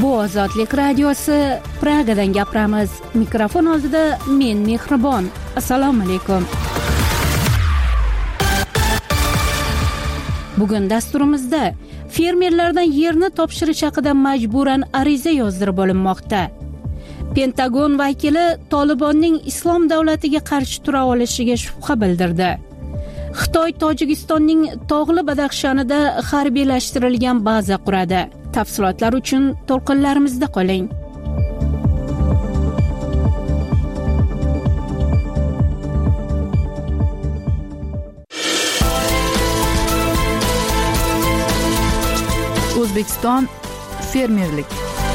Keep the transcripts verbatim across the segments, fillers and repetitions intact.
Bu Ozodlik radiosi, Pragadan gapiramiz. Mikrofon oldida men Mehribon. Assalomu alaykum. Bugun dasturimizda fermerlardan yerni topshirish haqida majburan ariza yozdirib olinmoqda. Pentagon vakili Tolibonning Islom davlatiga qarshi tura olishiga shubha bildirdi. Xitoy Tojikistonning tog'li Badaxshonida harbiylashtirilgan baza quradi. Tafsilotlar uchun to'lqinlarimizda qoling. O'zbekiston fermerlik.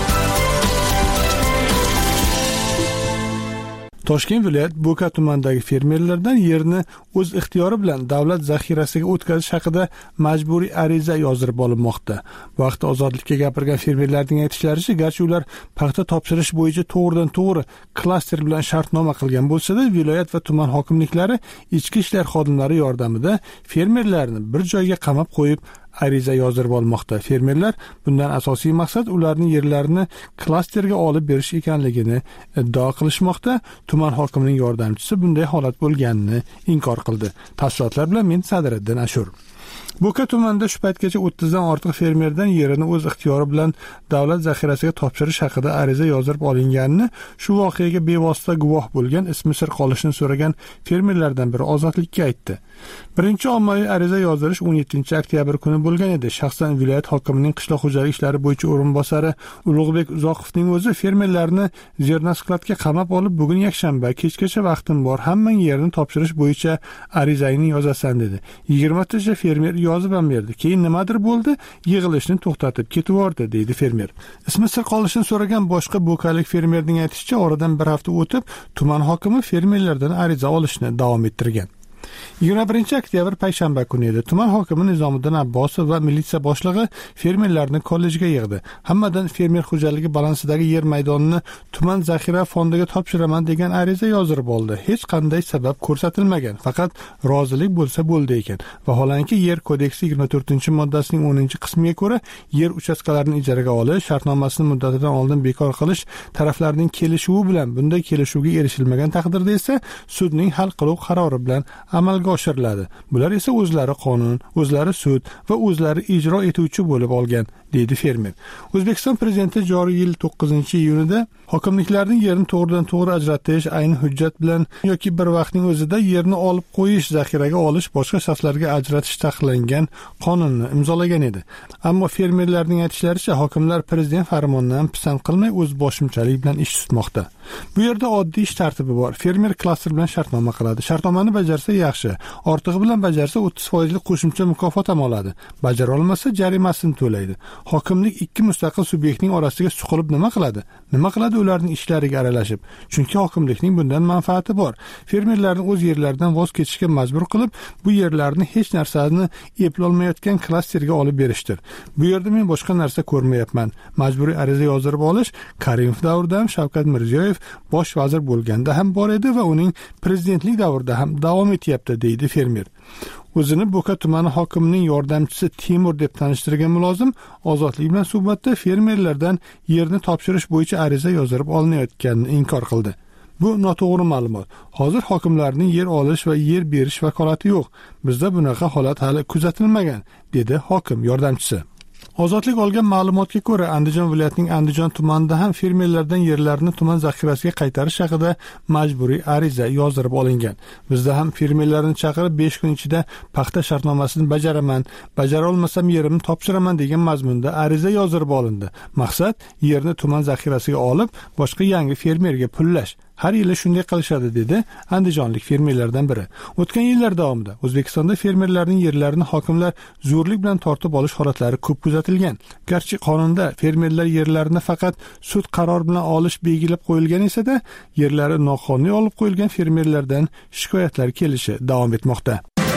Toshkent viloyat Bo'ka tumanidagi fermerlardan yerni o'z ixtiyori bilan davlat zaxirasiga o'tkazish haqida majburiy ariza yozdirib olinmoqda. Bu vaqtda Ozodlikka gapirgan fermerlarning aytishlaricha, garchi ular paxta topshirish bo'yicha to'g'ridan to'g'ri klaster bilan shartnoma qilgan bo'lsa-da, viloyat va tuman hokimliklari ichki ishlar xodimlari yordamida fermerlarni bir joyga qamab qo'yib ariza yozdirib olmoqda. Fermerlar bundan asosiy maqsad ularning yerlarini klasterga olib berish ekanligini iddao qilishmoqda. Tuman hokimining yordamchisi bunday holat bo'lganini inkor qildi. Tafsilotlar bilan men Sadiriddin Ashur. Bo'ka tumanida shu paytgacha o'ttiz dan ortiq fermerdan yerini o'z ixtiyori bilan davlat zaxirasiga topshirish haqida ariza yozdirib olinganini, shu voqeaga bevosita guvoh bo'lgan, ismi sir qolishini so'ragan fermerlardan biri Ozodlikka aytdi. Birinchi ommaviy ariza yozdirish o'n yettinchi oktyabr kuni bo'lgan edi. Shaxsan viloyat hokimining qishloq xo'jaligi ishlari bo'yicha o'rinbosari Ulug'bek Uzoqovning o'zi fermerlarni Zernaskladga qamab olib, bugun yakshanba kechgacha vaqtim bor, hammang yerni topshirish bo'yicha arizangni yozasan dedi. yigirma tacha fermer yozib ham berdi. Keyin nimadir bo'ldi, yig'ilishni to'xtatib ketib yubordi, deydi fermer. Ismi sir qolishini so'ragan boshqa bo'kalik fermerning aytishicha, oradan bir hafta o'tib tuman hokimi fermerlardan ariza olishni davom ettirgan. yigirma birinchi oktyabr payshanba kuni edi. Tuman hokimi Nizomiddin Abbosov va militsiya boshlig'i fermerlarni kollejga yig'di. Hammadan fermer xo'jaligi balansidagi yer maydonini tuman zaxira fondiga topshiraman degan ariza yozdirib oldi. Hech qanday sabab ko'rsatilmagan, faqat rozilik bo'lsa bo'ldi ekan. Vaholanki yer kodeksi yigirma to'rtinchi moddasining o'ninchi qismiga ko'ra yer uchastkalarini ijaraga olish, shartnomasini muddatidan oldin bekor qilish taraflarning kelishuvi bilan, bunday kelishuvga erishilmagan taqdirda esa sudning hal qiluv qarori bilan amalga oshiriladi. Bular esa o'zlari qonun, o'zlari sud va o'zlari ijro etuvchi bo'lib olgan, deydi fermer. O'zbekiston prezidenti joriy yil to'qqizinchi iyunida hokimliklarning yerni to'g'ridan to'g'ri ajratish, ayni hujjat bilan yoki bir vaqtning o'zida yerni olib qo'yish, zaxiraga olish, boshqa shaxslarga ajratish taqiqlangan qonunni imzolagan edi. Ammo fermerlarning aytishlaricha, hokimlar prezident farmonidan pisand qilmay o'z boshimchalik bilan ish tutmoqda. Bu yerda oddiy ish tartibi bor. Fermer klaster bilan shartnoma qiladi. Shartnomani bajarsa yaxshi, ortig'i bilan bajarsa o'ttiz foiz lik qo'shimcha mukofot ham oladi. Bajara olmasa jarimasini to'laydi. Hokimlik ikki mustaqil subyektning orasiga suqilib nima qiladi? Nima qiladi ularning ishlariga aralashib? Chunki hokimlikning bundan manfaati bor. Fermerlarni o'z yerlaridan voz kechishga majbur qilib, bu yerlarni hech narsani eplolmayotgan klasterga olib berishdir. Bu yerda men boshqa narsa ko'rmayapman. Majburiy ariza yozdirib olish Karimov davrida ham, Shavkat Mirziyoyev bosh vazir bo'lganda ham bor edi va uning prezidentlik davrida ham davom etyapti, deydi fermer. O'zini Bo'ka tumani hokimining yordamchisi Timur deb tanishtirgan mulozim Ozodlik bilan suhbatda fermerlardan yerni topshirish bo'yicha ariza yozdirib olinayotganini inkor qildi. Bu noto'g'ri ma'lumot. Hozir hokimlarning yer olish va yer berish vakolati yo'q. Bizda bunaqa holat hali kuzatilmagan, dedi hokim yordamchisi. Ozodlik olgan ma'lumotga ko'ra, Andijon viloyatining Andijon tumanida ham fermerlardan yerlarini tuman zaxirasiga qaytarish haqida majburiy ariza yozdirib olingan. Bizda ham fermerlarni chaqirib besh kun ichida paxta shartnomasini bajaraman, bajara olmasam yerimni topshiraman degan mazmunda ariza yozdirib olindi. Maqsad yerni tuman zaxirasiga olib, boshqa yangi fermerga pullash. Har yili shunday qilishadi, dedi andijonlik fermerlardan biri. O'tgan yillar davomida O'zbekistonda fermerlarning yerlarini hokimlar zo'rlik bilan tortib olish holatlari ko'p kuzatilgan. Garchi qonunda fermerlar yerlarini faqat sud qarori bilan olish belgilab qo'yilgan esa-da, yerlari noqonuniy olib qo'yilgan fermerlardan shikoyatlar kelishi davom etmoqda.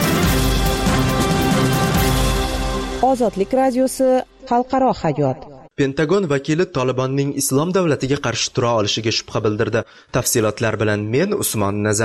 Ozodlik radiosi, xalqaro hayot. Pentagon vakili Tolibonning Islom davlatiga qarshi tura olishiga shubha bildirdi. Tafsilotlar bilan men Usmon Nazar.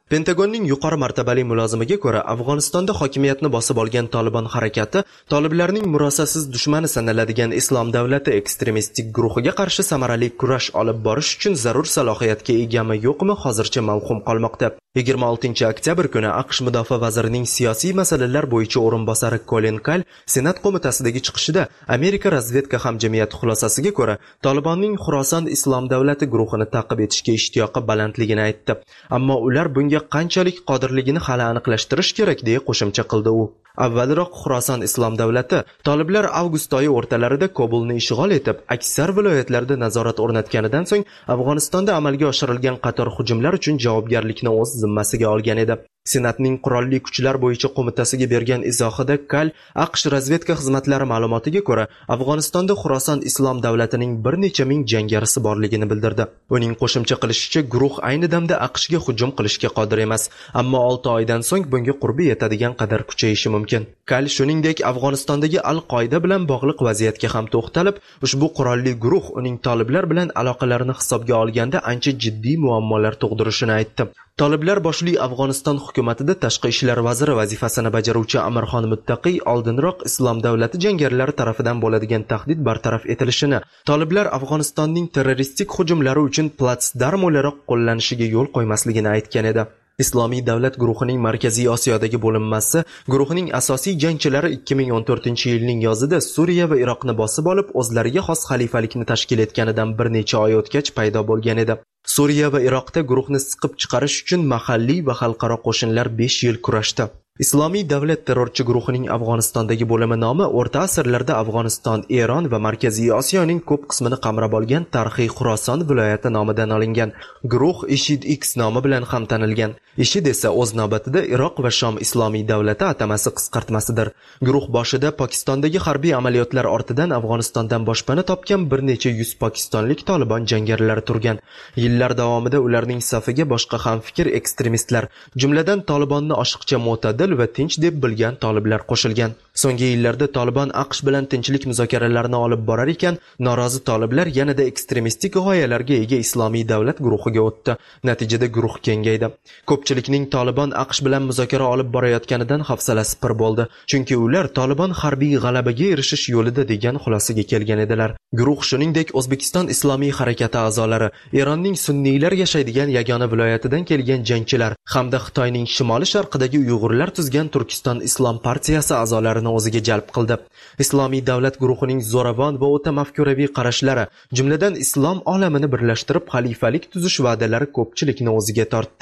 Pentagonning yuqori martabali mulozimiga ko'ra, Afg'onistonda hokimiyatni bosib olgan Taliban harakati toliblarning murosasiz dushmani sanaladigan Islom davlati ekstremistik guruhiga qarshi samarali kurash olib borish uchun zarur salohiyatga egami yo'qmi hozircha mavhum qolmoqda. yigirma oltinchi oktyabr kuni AQSh mudofaa vazirining siyosiy masalalar bo'yicha o'rinbosari Colin Kahl Senat qo'mitasidagi chiqishida Amerika razvedka hamjamiyati xulosasiga ko'ra, Talibanning Xuroson Islom davlati guruhini ta'qib etishga ishtiyoqi balandligini aytdi. Ammo ular bunga qanchalik qodirligini hali aniqlashtirish kerak deya qo'shimcha qildi u. Avvalroq Xuroson Islom davlati toliblar avgust oyi o'rtalarida Kobulni ishg'ol etib, aksar viloyatlarda nazorat o'rnatganidan so'ng Afg'onistonda amalga oshirilgan qator hujumlar uchun javobgarlikni o'z zimmasiga olgan edi. Senatning qurolli kuchlar bo'yicha qo'mitasiga bergan izohida Kahl AQSh razvedka xizmatlari ma'lumotiga ko'ra, Afg'onistonda Xuroson Islom davlatining bir necha ming jangarisi borligini bildirdi. Uning qo'shimcha qilishicha, guruh ayni damda AQShga hujum qilishga qodir emas, ammo olti oydan so'ng bunga qurbi yetadigan qadar kuchayishi mumkin. Kahl shuningdek Afg'onistondagi Al-Qoida bilan bog'liq vaziyatga ham to'xtalib, ushbu qurolli guruh uning toliblar bilan aloqalarini hisobga olganda ancha jiddiy muammolar tug'dirishini aytdi. Toliblar boshli Afg'oniston hukumatida tashqi ishlar vaziri vazifasini bajaruvchi Amirxon Muttaqiy oldinroq Islom davlati jangarilari tarafidan bo'ladigan tahdid bartaraf etilishini, toliblar Afg'onistonning terroristik hujumlari uchun platsdarm o'laroq qo'llanishiga yo'l qo'ymasligini aytgan edi. Islomiy davlat guruhining Markaziy Osiyodagi bo'linmasi guruhining asosiy jangchilari ikki ming o'n to'rtinchi yilning yozida Suriya va Iroqni bosib olib, o'zlariga xos xalifalikni tashkil etganidan bir necha oy o'tgach paydo bo'lgan edi. Suriya va Iroqda guruhni siqib chiqarish uchun mahalliy va xalqaro qo'shinlar besh yil kurashdi. Islomiy davlat terrorchi guruhining Afg'onistondagi bo'limi nomi o'rta asrlarda Afg'oniston, Eron va Markaziy Osiyoning ko'p qismini qamrab olgan tarixiy Xuroson viloyati nomidan olingan. Guruh IShID X nomi bilan ham tanilgan. IShID esa o'z navbatida Iroq va Shom Islomiy davlati atamasi qisqartmasidir. Guruh boshida Pokistondagi harbiy amaliyotlar ortidan Afg'onistondan boshpana topgan bir necha yuz pokistonlik Taliban jangarilari turgan. Yillar davomida ularning safiga boshqa hamfikr ekstremistlar, jumladan Tolibonni oshiqcha mo'tadil va tinch deb bilgan toliblar qo'shilgan. So'nggi yillarda Taliban AQSh bilan tinchlik muzokaralarini olib borar ekan, norozi toliblar yanada ekstremistik g'oyalarga ega Islomiy davlat guruhiga o'tdi. Natijada guruh kengaydi. Ko'pchilikning Taliban AQSh bilan muzokara olib borayotganidan hafsalasi pir bo'ldi, chunki ular Taliban harbiy g'alabaga erishish yo'lida degan xulosaga kelgan edilar. Guruh shuningdek O'zbekiston Islomiy harakati a'zolari, Eronning sunniylar yashaydigan yagona viloyatidan kelgan jangchilar hamda Xitoyning shimoli-sharqidagi Uyg'urlar tuzgan Turkiston Islom partiyasi a'zolarini o'ziga jalb qildi. Islomiy davlat guruhining zo'ravon va o'ta mafkuraviy qarashlari, jumladan islom olamini birlashtirib xalifalik tuzish va'dalari ko'pchilikni o'ziga tortdi.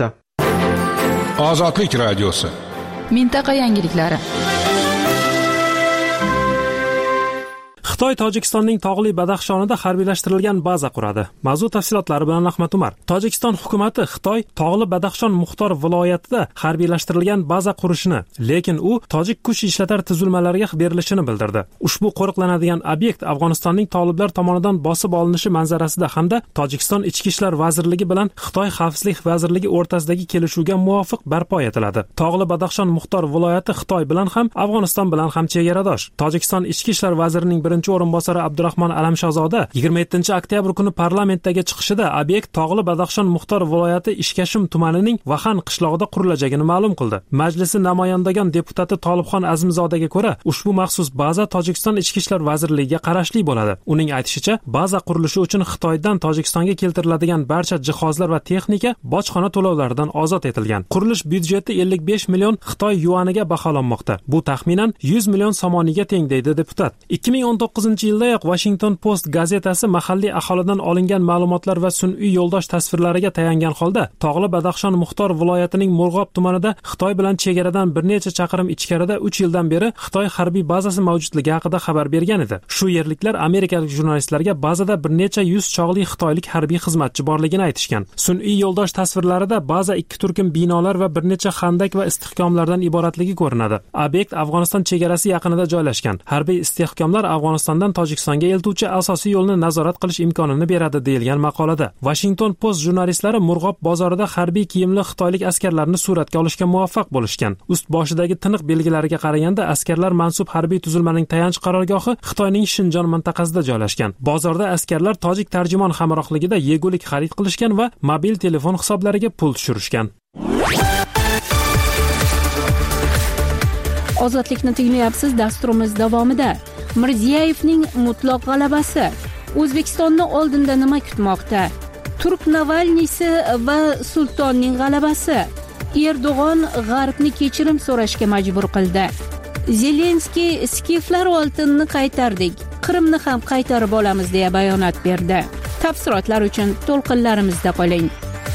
Ozodlik radiosi. Mintaqa yangiliklari. Xitoy Tojikistonning tog'li Badaxshonida harbiylashtirilgan baza quradi. Mavzu tafsilotlari bilan Ahmad Umar. Tojikiston hukumatı Xitoy tog'li Badaxshon muxtor viloyatida harbiylashtirilgan baza qurishini, lekin u tojik kuch ishlatar tuzilmalariga berilishini bildirdi. Ushbu qo'riqlanadigan obyekt Afg'onistonning toliblar tomonidan bosib olinishi manzarasida hamda Tojikiston Ichki ishlar vazirligi bilan Xitoy xavfsizlik vazirligi o'rtasidagi kelishuvga muvofiq barpo etiladi. Tog'li Badaxshon muxtor viloyati Xitoy bilan ham, Afg'oniston bilan ham chegaradosh. Tojikiston Ichki ishlar vazirining birinchi o'rinbosari Abdurahmon Alamshozoda yigirma yettinchi oktyabr kuni parlamentdagi chiqishida obyekt tog'li Badaxshon muxtor viloyati Ishkashim tumanining Vahan qishlog'ida qurilajagini ma'lum qildi. Majlisi namoyandagan deputati Tolibxon Azimzodaga ko'ra, ushbu maxsus baza Tojikiston Ichki ishlar vazirligiga qarashli bo'ladi. Uning aytishicha, baza qurilishi uchun Xitoydan Tojikistonga keltiriladigan barcha jihozlar va texnika bojxona to'lovlaridan ozod etilgan. Qurilish byudjeti ellik besh million Xitoy yuaniga baholanmoqda. Bu taxminan yuz million somoniga teng deydi deputat. ikki ming o'n to'qqizinchi yildayoq Washington Post gazetasi mahalliy aholidan olingan ma'lumotlar va sun'iy yo'ldosh tasvirlariga tayangan holda tog'li Badaxshon muxtor viloyatining Murg'ob tumanida Xitoy bilan chegaradan bir necha chaqirim ichkarida uch yildan beri Xitoy harbiy bazasi mavjudligi haqida xabar bergan edi. Shu yerliklar amerikalik jurnalistlarga bazada bir necha yuz chog'li xitoylik harbiy xizmatchi borligini aytishgan. Sun'iy yo'ldosh tasvirlarida baza ikki turkum binolar va bir necha xandak va istehkomlardan iboratligi ko'rinadi. Obyekt Afg'oniston chegarasi yaqinida joylashgan. Harbiy istehkomlar Afg'oniston Qozog'istondan Tojikistonga eltuvchi asosiy yo'lni nazorat qilish imkonini beradi deyilgan maqolada. Washington Post jurnalistlari Murg'ob bozorida harbiy kiyimli xitoylik askarlarni suratga olishga muvaffaq bo'lishgan. Ust boshidagi tiniq belgilariga qaraganda askarlar mansub harbiy tuzilmaning tayanch qarorgohi Xitoyning Shinjon mintaqasida joylashgan. Bozorda askarlar tojik tarjimon hamrohligida yegulik xarid qilishgan va mobil telefon hisoblariga pul tushirishgan. Ozodlikni tinglayapsiz. Dasturimiz davomida Mirziyevning mutlaq g'alabasi. O'zbekistonni oldinda nima kutmoqda? Turk Navalniysi va sultonning g'alabasi. Erdo'g'on G'arbni kechirim so'rashga majbur qildi. Zelenskiy skiflar oltinni qaytardik, Qrimni ham qaytarib olamiz deya bayonot berdi. Tafsilotlar uchun to'lqinlarimizda qoling.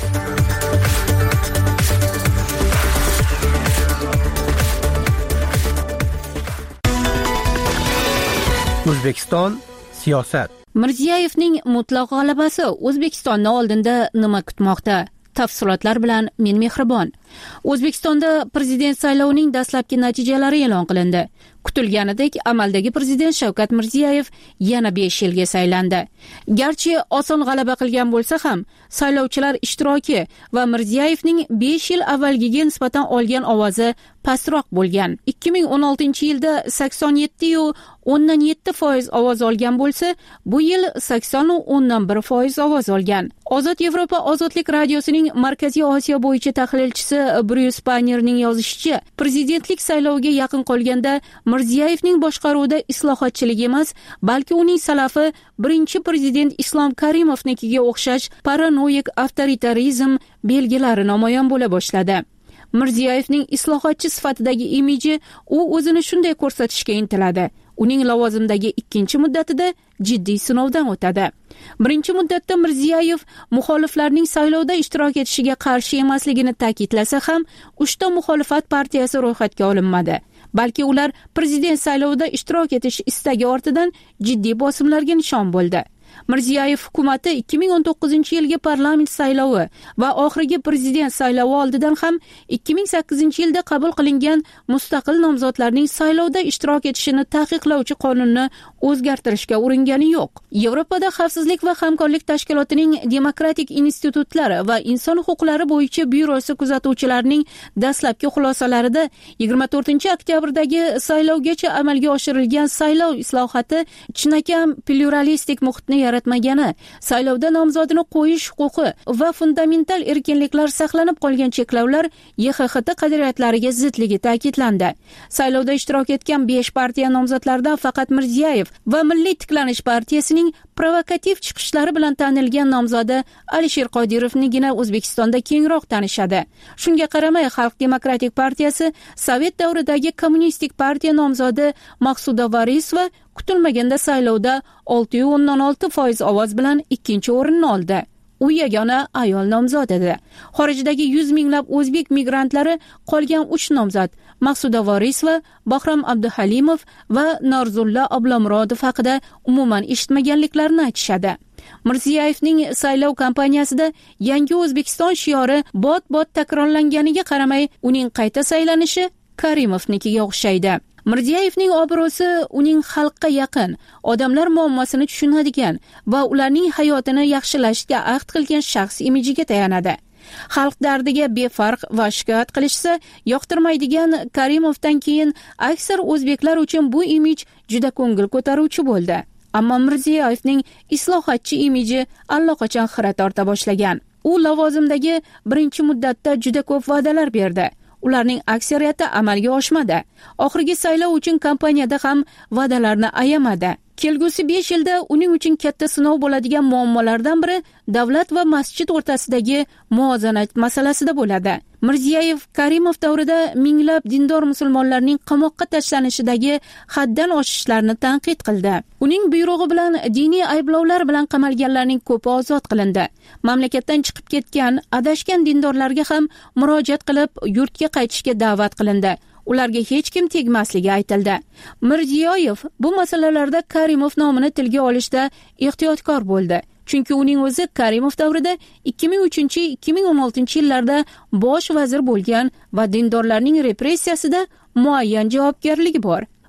O'zbekiston siyosat. Mirziyevning mutlaq g'alabasi. O'zbekistonni oldinda nima kutmoqda? Tafsilotlar bilan men Mehribon. O'zbekistonda prezident saylovining dastlabki natijalari e'lon qilindi. Kutilganidek, amaldagi prezident Shavkat Mirziyoyev yana besh yilga saylandi. Garchi oson g'alaba qilgan bo'lsa ham, saylovchilar ishtiroki va Mirziyoyevning besh yil avvalgiga nisbatan olgan ovozi pastroq bo'lgan. ikki ming o'n oltinchi yilda sakson yetti o'ndan yetti foiz ovoz olgan bo'lsa, bu yil sakson o'ndan bir foiz ovoz olgan. Ozod Yevropa Ozodlik radiosining Markaziy Osiyo bo'yicha tahlilchisi Bryus Pannerning yozishicha, prezidentlik sayloviga yaqin qolganda Mirziyoyevning boshqaruvida islohotchilik emas, balki uning salafi birinchi prezident Islom Karimovnikiga o'xshash paranoik avtoritarizm belgilari namoyon bo'la boshladi. Mirziyoyevning islohotchi sifatidagi imiji u o'zini shunday ko'rsatishga intiladi. Uning lavozimdagi ikkinchi muddatida jiddiy sinovdan o'tadi. Birinchi muddatda Mirziyoyev muxoliflarning saylovda ishtirok etishiga qarshi emasligini ta'kidlasa ham, uchta muxolifat partiyasi ro'yxatga olinmadi. Balki ular prezident saylovida ishtirok etish istagi ortidan jiddiy bosimlarga nishon bo'ldi. Mirziyoyev hukumati ikki ming o'n to'qqizinchi yilgi parlament saylovi va oxirgi prezident saylovi oldidan ham ikki ming sakkizinchi yilda qabul qilingan mustaqil nomzodlarning saylovda ishtirok etishini taqiqlovchi qonunni o'zgartirishga uringani yo'q. Yevropada Xavfsizlik va hamkorlik tashkilotining demokratik institutlar va inson huquqlari bo'yicha byurosi kuzatuvchilarining dastlabki xulosalarida yigirma to'rtinchi oktyabrdagi saylovgacha amalga oshirilgan saylov islohoti chinakam pluralistik muhitni yaratmagani, saylovda nomzodini qo'yish huquqi va fundamental erkinliklar saqlanib qolgan cheklovlar Y X X T qadriyatlariga zidligi ta'kidlandi. Saylovda ishtirok etgan besh partiya nomzodlaridan faqat Mirziyoyev va Milliy tiklanish partiyasining provokativ chiqishlari bilan tanilgan nomzodi Alisher Qodirovnigina O'zbekistonda kengroq tanishadi. Shunga qaramay, Xalq demokratik partiyasi Sovet davridagi kommunistik partiya nomzodi Maqsuda Vorisova kutilmaganda saylovda olti o'ndan olti foiz ovoz bilan ikkinchi o'rinni oldi. U yagona ayol nomzod edi. Xorijdagi yuz minglab o'zbek migrantlari qolgan uch nomzod Maqsuda Vorisova, Bahrom Abduhalimov va Norzulla Ablomurodov haqida umuman eshitmaganliklarini aytishadi. Mirziyoyevning saylov kampaniyasida yangi O'zbekiston shiori bot-bot takrorlanganiga qaramay, uning qayta saylanishi Karimovnikiga o'xshaydi. Mirziyoyevning obro'si uning xalqqa yaqin, odamlar muammosini tushunadigan va ularning hayotini yaxshilashga ahd qilgan shaxs imijiga tayanadi. Xalq dardiga befarq va shikoyat qilishsa yoqtirmaydigan Karimovdan keyin aksar o'zbeklar uchun bu imij juda ko'ngil ko'taruvchi bo'ldi. Ammo Mirziyoyevning islohotchi imiji allaqachon xira torta boshlagan. U lavozimdagi birinchi muddatda juda ko'p va'dalar berdi. Ularning aksariyati amalga oshmadi. Oxirgi saylov uchun kampaniyada ham va'dalarni ayamadi. Kelgusi besh yilda uning uchun katta sinov bo'ladigan muammolardan biri davlat va masjid o'rtasidagi muvozanat masalasida bo'ladi. Mirziyoyev Karimov davrida minglab dindor musulmonlarning qamoqqa tashlanishidagi haddan oshishlarni tanqid qildi. Uning buyrug'i bilan diniy ayblovlar bilan qamalganlarning ko'pi ozod qilindi. Mamlakatdan chiqib ketgan, adashgan dindorlarga ham murojaat qilib yurtga qaytishga da'vat qilindi. Ularga hech kim tegmasligi aytildi. Mirziyoyev bu masalalarda Karimov nomini tilga olishda ehtiyotkor bo'ldi. Chunki uning o'zi Karimov davrida ikki ming uchinchi - ikki ming o'n oltinchi yillarda bosh vazir bo'lgan va dindorlarning repressiyasida muayyan javobgarligi bor.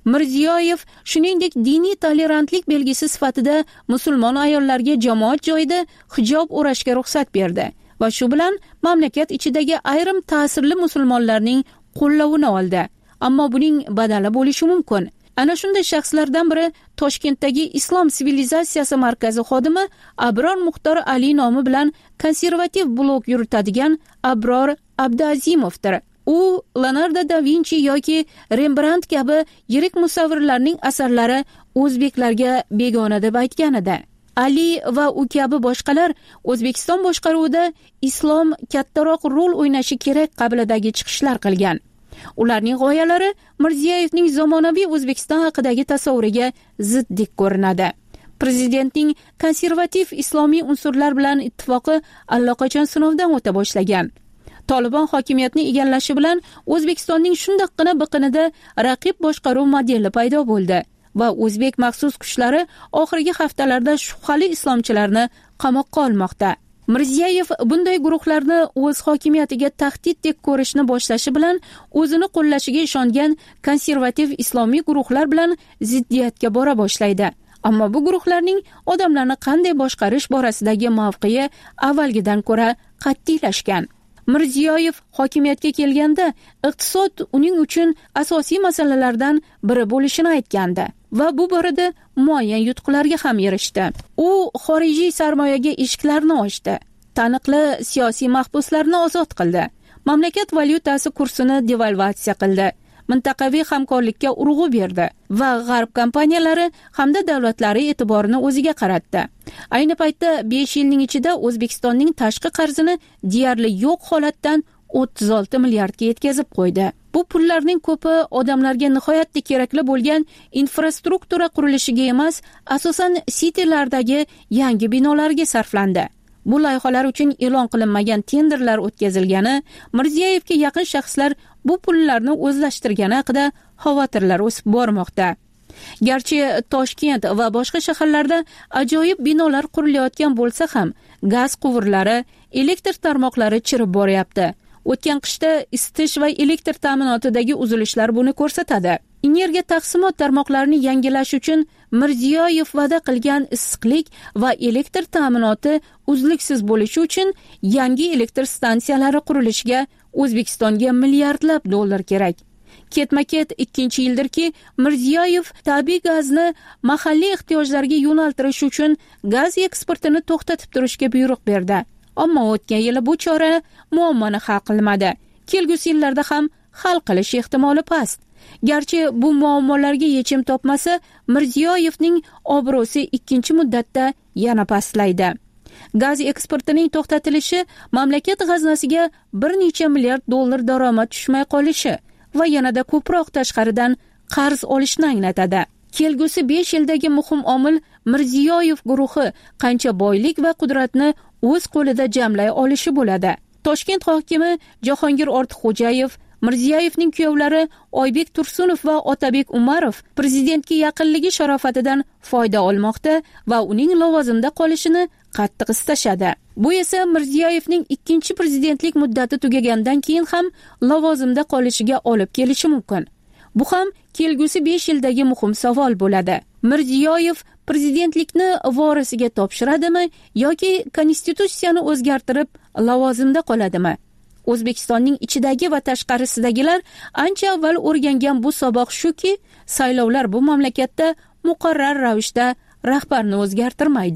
Mirziyoyev shuningdek diniy tolerantlik belgisi sifatida musulmon ayollarga jamoat joyida hijob o'rashga ruxsat berdi va shu bilan mamlakat ichidagi ayrim ta'sirli musulmonlarning qo'llovini oldi. Ammo buning badali bo'lishi mumkin. Ana shunday shaxslardan biri Toshkentdagi Islom sivilizatsiyasi markazi xodimi Abror Muxtor Ali nomi bilan konservativ blog yuritadigan Abror Abduazimovdir. U Leonardo da Vinci yoki Rembrandt kabi yirik musavvirlarning asarlari o'zbeklarga begona deb aytgan edi. Ali va u kabi boshqalar O'zbekiston boshqaruvida islom kattaroq rol o'ynashi kerak qabilidagi chiqishlar qilgan. Ularning g'oyalari Mirziyoyevning zamonaviy O'zbekiston haqidagi tasavvuriga ziddik ko'rinadi. Prezidentning konservativ islomiy unsurlar bilan ittifoqi allaqachon sinovdan o'ta boshlagan. Tolibon hokimiyatni egallashi bilan O'zbekistonning shundoqqina biqinida raqib boshqaruv modeli paydo bo'ldi va o'zbek maxsus kuchlari oxirgi haftalarda shubhali islomchilarni qamoqqa olmoqda. Mirziyoyev bunday guruhlarni o'z hokimiyatiga tahdiddek ko'rishni boshlashi bilan o'zini qo'llashiga ishongan konservativ islomiy guruhlar bilan ziddiyatga bora boshlaydi. Ammo bu guruhlarning odamlarni qanday boshqarish borasidagi mavqei avvalgidan ko'ra qat'iylashgan. Mirziyoyev hokimiyatga kelganda iqtisod uning uchun asosiy masalalardan biri bo'lishini aytgandi va bu borada muayyan yutuqlarga ham erishdi. U xorijiy sarmoyaga eshiklarni ochdi, taniqli siyosiy mahbuslarni ozod qildi, mamlakat valyutasi kursini devalvatsiya qildi, mintaqaviy hamkorlikka urg'u berdi va g'arb kompaniyalari hamda davlatlari e'tiborini o'ziga qaratdi. Ayni paytda besh yilning ichida O'zbekistonning tashqi qarzini deyarli yo'q holatdan o'ttiz olti milliardga yetkazib qo'ydi. Bu pullarning ko'pi odamlarga nihoyatda kerakli bo'lgan infrastruktura qurilishiga emas, asosan sitilardagi yangi binolarga sarflandi. Bu loyihalar uchun e'lon qilinmagan tenderlar o'tkazilgani, Mirziyoyevga yaqin shaxslar bu pullarni o'zlashtirgani haqida xavotirlar o'sib bormoqda. Garchi Toshkent va boshqa shaharlarda ajoyib binolar qurilayotgan bo'lsa ham, gaz quvurlari, elektr tarmoqlari chirib boryapti. O'tgan qishda isitish va elektr ta'minotidagi uzilishlar buni ko'rsatadi. Energiya taqsimot tarmoqlarini yangilash uchun Mirziyoyev va'da qilgan issiqlik va elektr ta'minoti uzluksiz bo'lishi uchun yangi elektr stansiyalari qurilishiga O'zbekistonga milliardlab dollar kerak. Ketma-ket ikkinchi yildirki, Mirziyoyev tabiiy gazni mahalliy ehtiyojlarga yo'naltirish uchun gaz eksportini to'xtatib turishga buyruq berdi. Ammo o'tgan yili bu chora muammoni hal qilmadi. Kelgusi yillarda ham hal qilish ehtimoli past. Garchi bu muammolarga yechim topmasa, Mirziyoyevning obro'si ikkinchi muddatda yana pastlaydi. Gaz eksportining to'xtatilishi mamlakat g'aznasiga bir necha milliard dollar daromad tushmay qolishi va yanada ko'proq tashqaridan qarz olishni anglatadi. Kelgusi besh yildagi muhim omil Mirziyoyev guruhi qancha boylik va qudratni o'z qo'lida jamlay olishi bo'ladi. Toshkent hokimi Jahongir Ortiqxo'jayev, Mirziyoyevning kuyovlari Oybek Tursunov va Otabek Umarov prezidentga yaqinligi sharofatidan foyda olmoqda va uning lavozimda qolishini qattiq istashadi. Bu esa Mirziyoyevning ikkinchi prezidentlik muddati tugagandan keyin ham lavozimda qolishiga olib kelishi mumkin. Bu ham kelgusi besh yildagi muhim savol bo'ladi. Mirziyoyev prezidentlikni vorisiga topshiradimi yoki konstitutsiyani o'zgartirib lavozimda qoladimi? O'zbekistonning ichidagi va tashqarisidagilar ancha avval o'rgangan bu saboq shuki, saylovlar bu mamlakatda muqarrar ravishda rahbarni o'zgartirmaydi.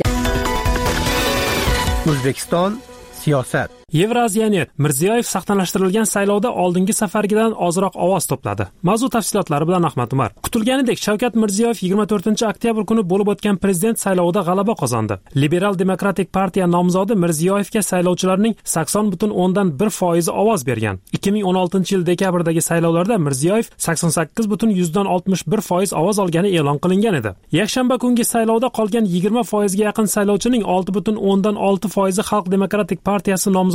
O'zbekiston siyosat. Yevraziyani Mirziyoyev saxnalashtirilgan saylovda oldingi safargidan ozroq ovoz to'pladi. Mavzu tafsilotlari bilan Ahmad Umar. Kutilganidek Shavkat Mirziyoyev yigirma to'rtinchi oktyabr kuni bo'lib o'tgan prezident saylovida g'alaba qozondi. Liberal demokratik partiya nomzodi Mirziyoyevga saylovchilarning sakson butun o'ndan bir foizi ovoz bergan. ikki ming o'n oltinchi yil dekabrdagi saylovlarda Mirziyoyev sakson sakkiz butun yuzdan oltmish bir foiz ovoz olgani e'lon qilingan edi. Yakshanba kungi saylovda qolgan yigirma foizga yaqin saylovchining olti butun o'ndan olti foizi Xalq demokratik partiyasi nomzodi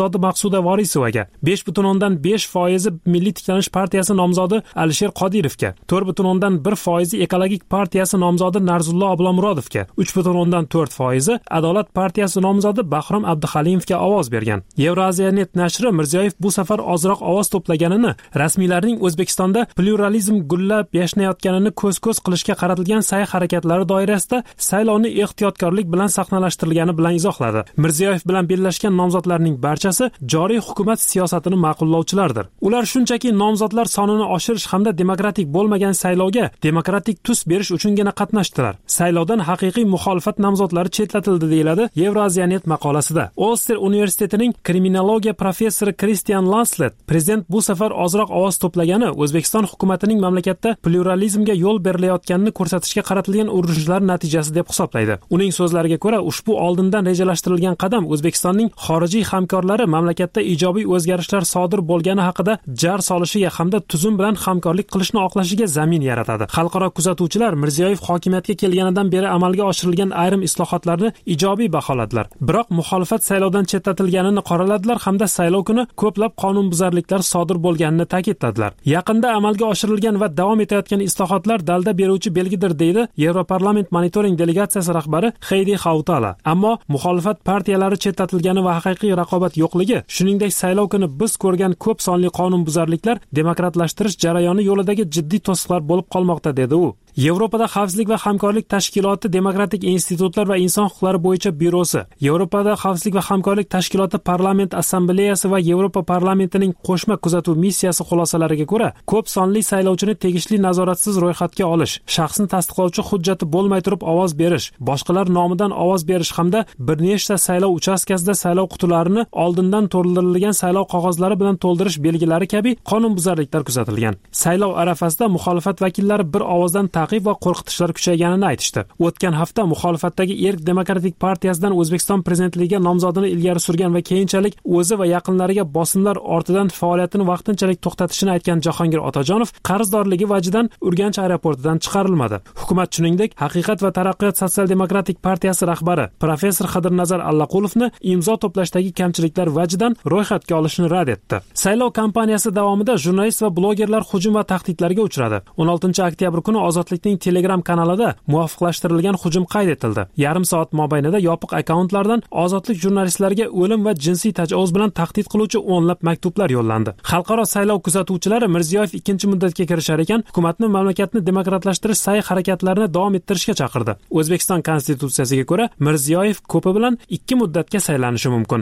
nomzodi Maqsuda Vorisovaga, besh butun o'ndan besh foizi Milliy tiklanish partiyasi nomzodi Alisher Qodirovga, to'rt butun o'ndan bir foizi Ekologik partiyasi nomzodi Narzullo Ablomurodovga, uch butun o'ndan to'rt foizi Adolat partiyasi nomzodi Bahrom Abduhalimovga ovoz bergan. Euraziyanet nashri Mirziyoyev bu safar ozroq ovoz to'plaganini, rasmiylarning O'zbekistonda pluralizm gullab yashnayotganini ko'z-ko'z qilishga qaratilgan sa'y harakatlari doirasida saylovni ehtiyotkorlik bilan sahnalashtirilgani bilan izohladi. Mirziyoyev bilan bellashgan nomzodlarning barchasi joriy hukumat siyosatini ma'qullovchilardir. Ular shunchaki nomzodlar sonini oshirish hamda demokratik bo'lmagan saylovga demokratik tus berish uchungina qatnashdilar. Saylovdan haqiqiy muxolifat nomzodlari chetlatildi deyiladi Euraziyanet maqolasida. Ulster universitetining kriminologiya professori Kristian Lanslet prezident bu safar ozroq ovoz to'plagani O'zbekiston hukumatining mamlakatda pluralizmga yo'l berilayotganini ko'rsatishga qaratilgan urinishlar natijasi deb hisoblaydi. Uning so'zlariga ko'ra, ushbu oldindan rejalashtirilgan qadam O'zbekistonning xorijiy hamkorlari mamlakatda ijobiy o'zgarishlar sodir bo'lgani haqida jar solishiga hamda tuzum bilan hamkorlik qilishni oqlashiga zamin yaratadi. Xalqaro kuzatuvchilar Mirziyoyev hokimiyatga kelganidan beri amalga oshirilgan ayrim islohotlarni ijobiy baholadilar. Biroq muxolifat saylovdan chetlatilganini qoraladilar hamda saylov kuni ko'plab qonunbuzarliklar sodir bo'lganini ta'kidladilar. Yaqinda amalga oshirilgan va davom etayotgan islohotlar dalda beruvchi belgidir deydi Yevroparlament monitoring delegatsiyasi rahbari Heidi Hautala. Ammo muxolifat partiyalari chetlatilgani va haqiqiy raqobat yo'qligi, shuningdek saylov kuni biz ko'rgan ko'p sonli qonunbuzarliklar demokratlashtirish jarayoni yo'lidagi jiddiy to'siqlar bo'lib qolmoqda dedi u. Yevropada xavfsizlik va hamkorlik tashkiloti Demokratik institutlar va inson huquqlari bo'yicha byurosi, Yevropada xavfsizlik va hamkorlik tashkiloti Parlament assambleyasi va Yevropa parlamentining qo'shma kuzatuv missiyasi xulosalariga ko'ra, ko'p sonli saylovchini tegishli nazoratsiz ro'yxatga olish, shaxsni tasdiqlovchi hujjati bo'lmay turib ovoz berish, boshqalar nomidan ovoz berish hamda bir nechta saylov uchastkasida saylov qutilarini oldindan to'ldirilgan saylov qog'ozlari bilan to'ldirish belgilari kabi qonunbuzarliklar kuzatilgan. Saylov arafasida muxolifat vakillari bir ovozdan ta'qib va qo'rqitishlar kuchayganini aytishdi. O'tgan hafta muxolifatdagi Erk demokratik partiyasidan O'zbekiston prezidentligiga nomzodini ilgari surgan va keyinchalik o'zi va yaqinlariga bosimlar ortidan faoliyatini vaqtinchalik to'xtatishini aytgan Jahongir Otajonov qarzdorligi vajidan Urganch aeroportidan chiqarilmadi. Hukumat shuningdek Haqiqat va taraqqiyot sotsial-demokratik partiyasi rahbari professor Xidirnazar Allaqulovni imzo to'plashdagi kamchiliklar vajidan ro'yxatga olishni rad etdi. Saylov kampaniyasi davomida jurnalist va blogerlar hujum va tahdidlarga uchradi. o'n oltinchi oktyabr kuni Ozodlikning Telegram kanalida muvofiqlashtirilgan hujum qayd etildi. Yarim soat mobaynida yopiq akkauntlardan Ozodlik jurnalistlariga o'lim va jinsiy tajovuz bilan tahdid qiluvchi o'nlab maktublar yo'llandi. Xalqaro saylov kuzatuvchilari Mirziyoyev ikkinchi muddatga kirishar ekan, hukumatni mamlakatni demokratlashtirish sa'y harakatlarini davom ettirishga chaqirdi. O'zbekiston konstitutsiyasiga ko'ra, Mirziyoyev ko'pi bilan ikki muddatga saylanishi mumkin.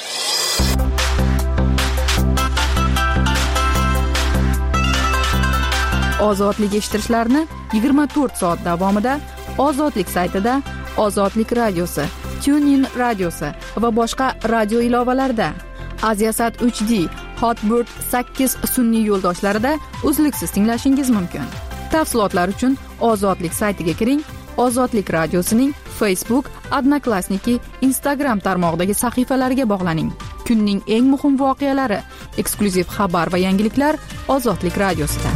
Ozodlik eshittirishlarni yigirma to'rt soat davomida Ozodlik saytida, Ozodlik radiosi, TuneIn radiosi va boshqa radio ilovalarida, Aziasat uch D, Hotbird sakkiz sun'iy yo'ldoshlarida uzluksiz tinglashingiz mumkin. Tafsilotlar uchun Ozodlik saytiga kiring. Ozodlik radiosining Facebook, Odnoklassniki, Instagram tarmog'idagi sahifalariga bog'laning. Kunning eng muhim voqealari, eksklyuziv xabar va yangiliklar Ozodlik radiosida.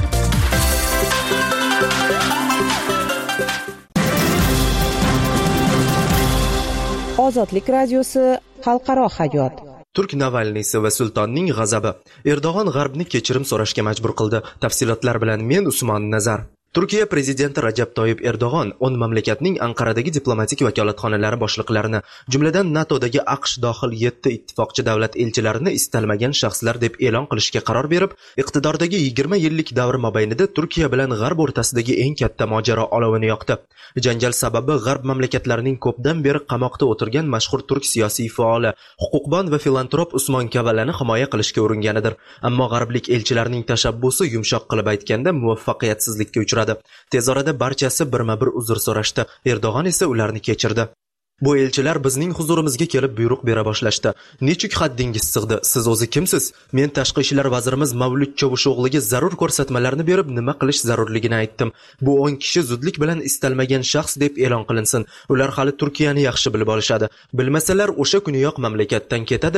Ozodlik radiosi xalqaro hayot. Turk Navalniysi va sultonning g'azabi. Erdo'g'on g'arbni kechirim so'rashga majbur qildi. Tafsilotlar bilan men Usmon Nazar. Turkiya prezidenti Rajab Toyyib Erdo'g'on o'n mamlakatning Anqaradagi diplomatik vakolatxonalari boshliqlarini, jumladan NATOdagi AQSh dohil yetti ittifoqchi davlat elchilarini istalmagan shaxslar deb e'lon qilishga qaror berib, iqtidordagi yigirma yillik davr mobaynida Turkiya bilan G'arb o'rtasidagi eng katta mojaro olovini yoqdi. Janjal sababi G'arb mamlakatlarining ko'pdan beri qamoqda o'tirgan mashhur turk siyosiy faoli, huquqbon va filantrop Usmon Kavalani himoya qilishga uringanidir. Ammo g'arblik elchilarning tashabbusi yumshoq qilib aytganda muvaffaqiyatsizlikka uchradi. Tez orada barchasi birma-bir uzr so'rashdi. Erdo'g'on esa ularni kechirdi. Bu elchilar bizning huzurimizga kelib buyruq bera boshlashdi. Nechuk haddingiz sig'di? Siz o'zi kimsiz? Men tashqi ishlar vazirimiz Mavlud Chavusho'g'liga zarur ko'rsatmalarni berib, nima qilish zarurligini aytdim. Bu o'n kishi zudlik bilan istalmagan shaxs deb e'lon qilinsin. Ular hali Turkiyani yaxshi bilib olishadi. Bilmasalar o'sha kuniyoq mamlakatdan ketadilar.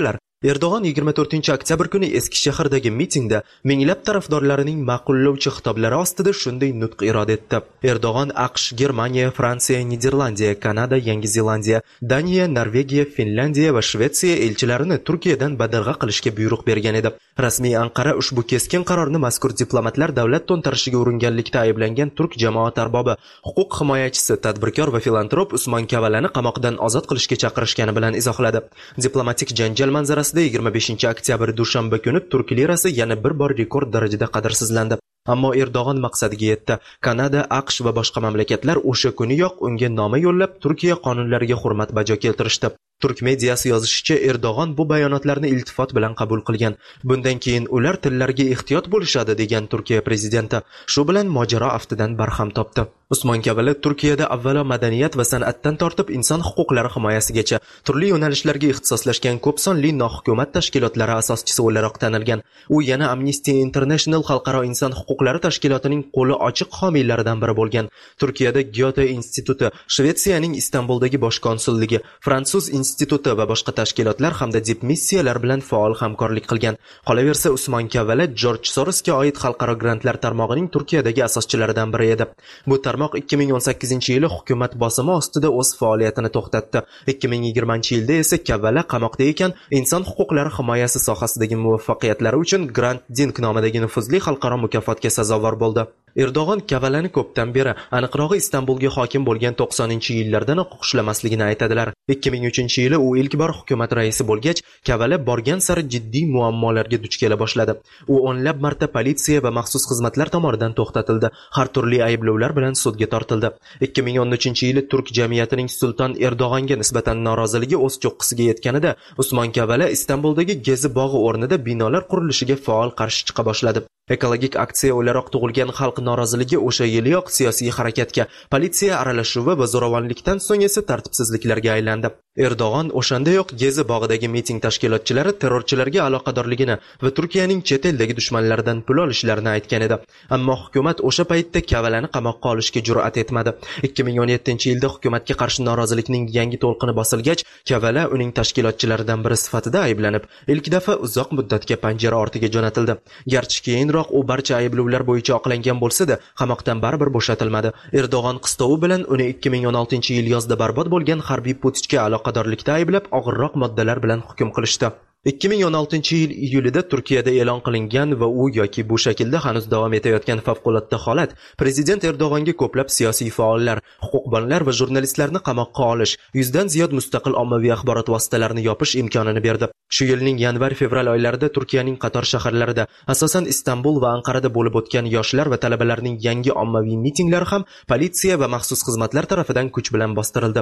Erdo'g'on yigirma to'rtinchi oktyabr kuni Eskishahardagi mitingda minglab tarafdorlarining ma'qullovchi xitoblari ostida shunday nutq irod etdi. Erdo'g'on AQSh, Germaniya, Fransiya, Niderlandiya, Kanada, Yangi Zelandiya, Daniya, Norvegiya, Finlandiya va Shvetsiya elchilarini Turkiyadan badarg'a qilishga buyruq bergan edi. Rasmiy Anqara ushbu keskin qarorni mazkur diplomatlar davlat to'ntarishiga uringanlikda ayblangan turk jamoat arbobi, huquq himoyachisi, tadbirkor va filantrop Usmon Kavalani qamoqdan ozod qilishga chaqirishgani bilan izohladi. Diplomatik janjal manzarasida yigirma beshinchi oktyabr dushanba kuni turk lirasi yana bir bor rekord darajada qadrsizlandi. Ammo Erdo'g'on maqsadiga yetdi. Kanada, AQSh va boshqa mamlakatlar o'sha kuniyoq unga noma yo'llab Turkiya qonunlariga hurmat bajo keltirishdi. Turk mediasi yozishicha, Erdo'g'on bu bayonotlarni iltifot bilan qabul qilgan. Bundan keyin ular tillarga ehtiyot bo'lishadi degan Turkiya prezidenti. Shu bilan mojaro aftidan barham topdi. Usmon Kavala Turkiyada avvalo madaniyat va san'atdan tortib inson huquqlari himoyasigacha turli yo'nalishlarga ixtisoslashgan ko'p sonli nohukumat tashkilotlari asoschisi o'laroq tanilgan. U yana Amnesty International xalqaro inson huquqlari tashkilotining qo'li ochiq homiylaridan biri bo'lgan. Turkiyada Goethe instituti, Shvetsiyaning Istanbuldagi bosh konsulligi, Fransuz instituti va boshqa tashkilotlar hamda dipmissiyalar bilan faol hamkorlik qilgan. Qolaversa, Usmon Kavala George Sorosga oid xalqaro grantlar tarmog'ining Turkiyadagi asoschilaridan biri edi. Bu tarmoq ikki ming o'n sakkizinchi yili hukumat bosimi ostida o'z faoliyatini to'xtatdi. ikki ming yigirmanchi yilda esa Kavala qamoqda ekan, inson huquqlari himoyasi sohasidagi muvaffaqiyatlari uchun Grant Dink nomidagi nufuzli xalqaro mukofotga sazovor bo'ldi. Erdo'g'on Kavalani ko'pdan beri, aniqrog'i Istanbulga hokim bo'lgan to'qsoninchi yillardanoq xushlamasligini aytadilar. ikki ming uchinchi yili u ilk bor hukumat raisi bo'lgach, Kavala borgan sari jiddiy muammolarga duch kela boshladi. U o'nlab marta politsiya va maxsus xizmatlar tomonidan to'xtatildi. Har turli ayblovlar bilan sudga tortildi. ikki ming o'n uchinchi yili turk jamiyatining Sulton Erdo'g'onga nisbatan noroziligi o'z cho'qqisiga yetganida, Usmon Kavala Istanbuldagi Gezi bog'i o'rnida binolar qurilishiga faol qarshi chiqa boshladi. Ekologik aksiya o'laroq tug'ilgan xalq noroziligi o'sha yiliyoq siyosiy harakatga, politsiya aralashuvi va zo'ravonlikdan so'ng esa tartibsizliklarga aylandi. Erdo'g'on o'shandayoq Gezi bog'idagi miting tashkilotchilari terrorchilarga aloqadorligini va Turkiyaning chet eldagi dushmanlaridan pul olishlarini aytgan edi. Ammo hukumat o'sha paytda Kavalani qamoqqa olishga jur'at etmadi. ikki ming o'n yettinchi yilda hukumatga qarshi norozilikning yangi to'lqini bosilgach, Kavala uning tashkilotchilaridan biri sifatida ayblanib, ilk dafa uzoq muddatga panjara ortiga jo'natildi. Garchi keyinroq u barcha ayblovlar bo'yicha oqlangan bo'lsa-da, qamoqdan baribir bo'shatilmadi. Erdo'g'on qistovi bilan uni ikki ming o'n oltinchi yil yozda barbod bo'lgan harbiy putchga aloqadorlikda ayblab, og'irroq moddalar bilan hukm qilishdi. ikki ming o'n oltinchi yil iyulida Turkiyada e'lon qilingan va u yoki bu shaklda hanuz davom etayotgan favqulodda holat prezident Erdo'g'onga ko'plab siyosiy faollar, huquqbonlar va jurnalistlarni qamoqqa olish, yuzdan ziyod mustaqil ommaviy axborot vositalarini yopish imkonini berdi. Shu yilning yanvar-fevral oylarida Turkiyaning qator shaharlarida, asosan Istanbul va Anqarada bo'lib o'tgan yoshlar va talabalarning yangi ommaviy mitinglari ham politsiya va maxsus xizmatlar tarafidan kuch bilan bostirildi.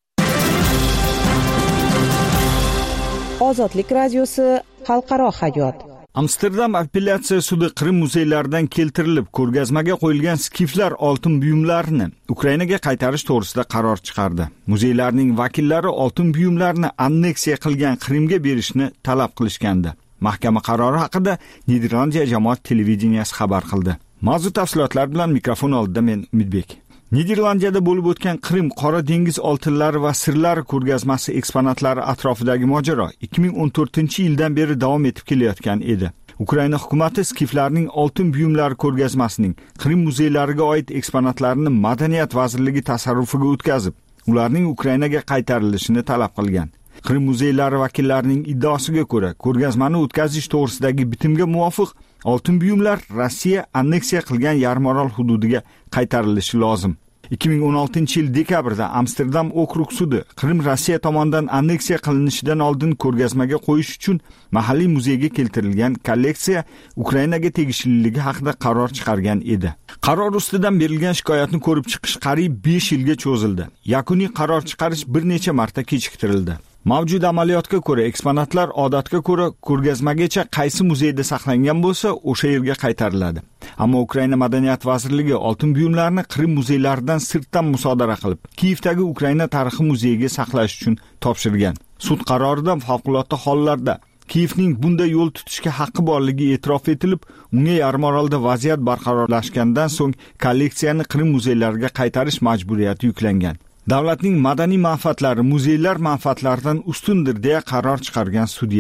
Ozodlik radiosi xalqaro hayot. Amsterdam appelyatsiya sudi Qrim muzeylaridan keltirilib ko'rgazmaga qo'yilgan skiflar oltin buyumlarini Ukrainaga qaytarish to'g'risida qaror chiqardi. Muzeylarning vakillari oltin buyumlarni anneksiya qilgan Qrimga berishni talab qilishgandi. Mahkama qarori haqida Niderlandiya jamoat televideniyasi xabar qildi. Mavzu tafsilotlar bilan mikrofon oldida men Umidbek. Niderlandiyada bo'lib o'tgan Qrim Qora dengiz oltinlari va sirlari ko'rgazmasi eksponatlari atrofidagi mojaro ikki ming o'n to'rtinchi yildan beri davom etib kelayotgan edi. Ukraina hukumati skiflarning oltin buyumlari ko'rgazmasining Qrim muzeylariga oid eksponatlarini Madaniyat vazirligi tasarrufiga o'tkazib, ularning Ukrainaga qaytarilishini talab qilgan. Qrim muzeylari vakillarining iddaosiga ko'ra, ko'rgazmani o'tkazish to'g'risidagi bitimga muvofiq oltin buyumlar Rossiya anneksiya qilgan Yarmarol hududiga qaytarilishi lozim. ikki ming o'n oltinchi yil dekabrda Amsterdam okrug sudi Qrim Rossiya tomonidan anneksiya qilinishidan oldin ko'rgazmaga qo'yish uchun mahalliy muzeyga keltirilgan kolleksiya Ukrainaga tegishliligi haqida qaror chiqargan edi. Qaror ustidan berilgan shikoyatni ko'rib chiqish qariyb besh yilga cho'zildi. Yakuniy qaror chiqarish bir necha marta kechiktirildi. Mavjud amaliyotga ko'ra eksponatlar odatga ko'ra ko'rgazmagacha qaysi muzeyda saqlangan bo'lsa, o'sha yerga qaytariladi. Ammo Ukraina Madaniyat vazirligi oltin buyumlarni Qrim muzeylaridan sirtdan musodara qilib, Kiyevdagi Ukraina tarixi muzeyiga saqlash uchun topshirgan. Sud qaroridan favqulodda hollarda Kiyevning bunday yo'l tutishga haqqi borligi e'tirof etilib, unga Yarmarolda vaziyat barqarorlashgandan so'ng kolleksiyani Qrim muzeylariga qaytarish majburiyati yuklangan. Davlatning madaniy manfaatlari muzeylar manfaatlaridan ustundir deya qaror chiqargan sudya.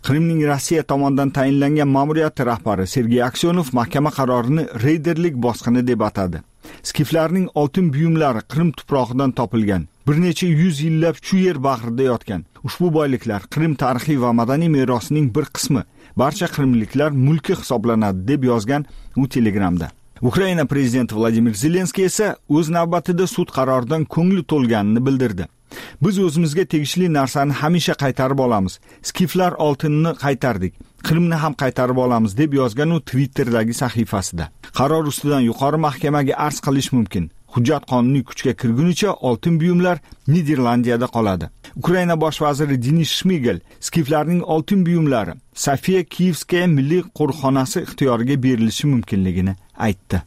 Qrimning Rossiya tomonidan tayinlangan ma'muriyati rahbari Sergey Aksyonov mahkama qarorini reyderlik bosqini deb atadi. Skiflarning oltin buyumlari Qrim tuprog'idan topilgan. Bir necha yuz yillab shu yer bag'rida yotgan. Ushbu boyliklar Qrim tarixiy va madaniy merosining bir qismi. Barcha qrimliklar mulki hisoblanadi deb yozgan u Telegramda. Ukraina prezidenti Vladimir Zelenskiy esa o'z navbatida sud qaroridan ko'ngli to'lganini bildirdi. Biz o'zimizga tegishli narsani hamisha qaytarib olamiz. Skiflar oltinni qaytardik. Qrimni ham qaytarib olamiz deb yozgan u Twitter'dagi sahifasida. Qaror ustidan yuqori mahkamaga arz qilish mumkin. Hujjat qonuniy kuchga kirgunicha oltin buyumlar Niderlandiyada qoladi. Ukraina bosh vaziri Denis Shmigel skiflarning oltin buyumlari Sofiya Kiyevskaya milliy qo'riqxonasi ixtiyoriga berilishi mumkinligini aytdi.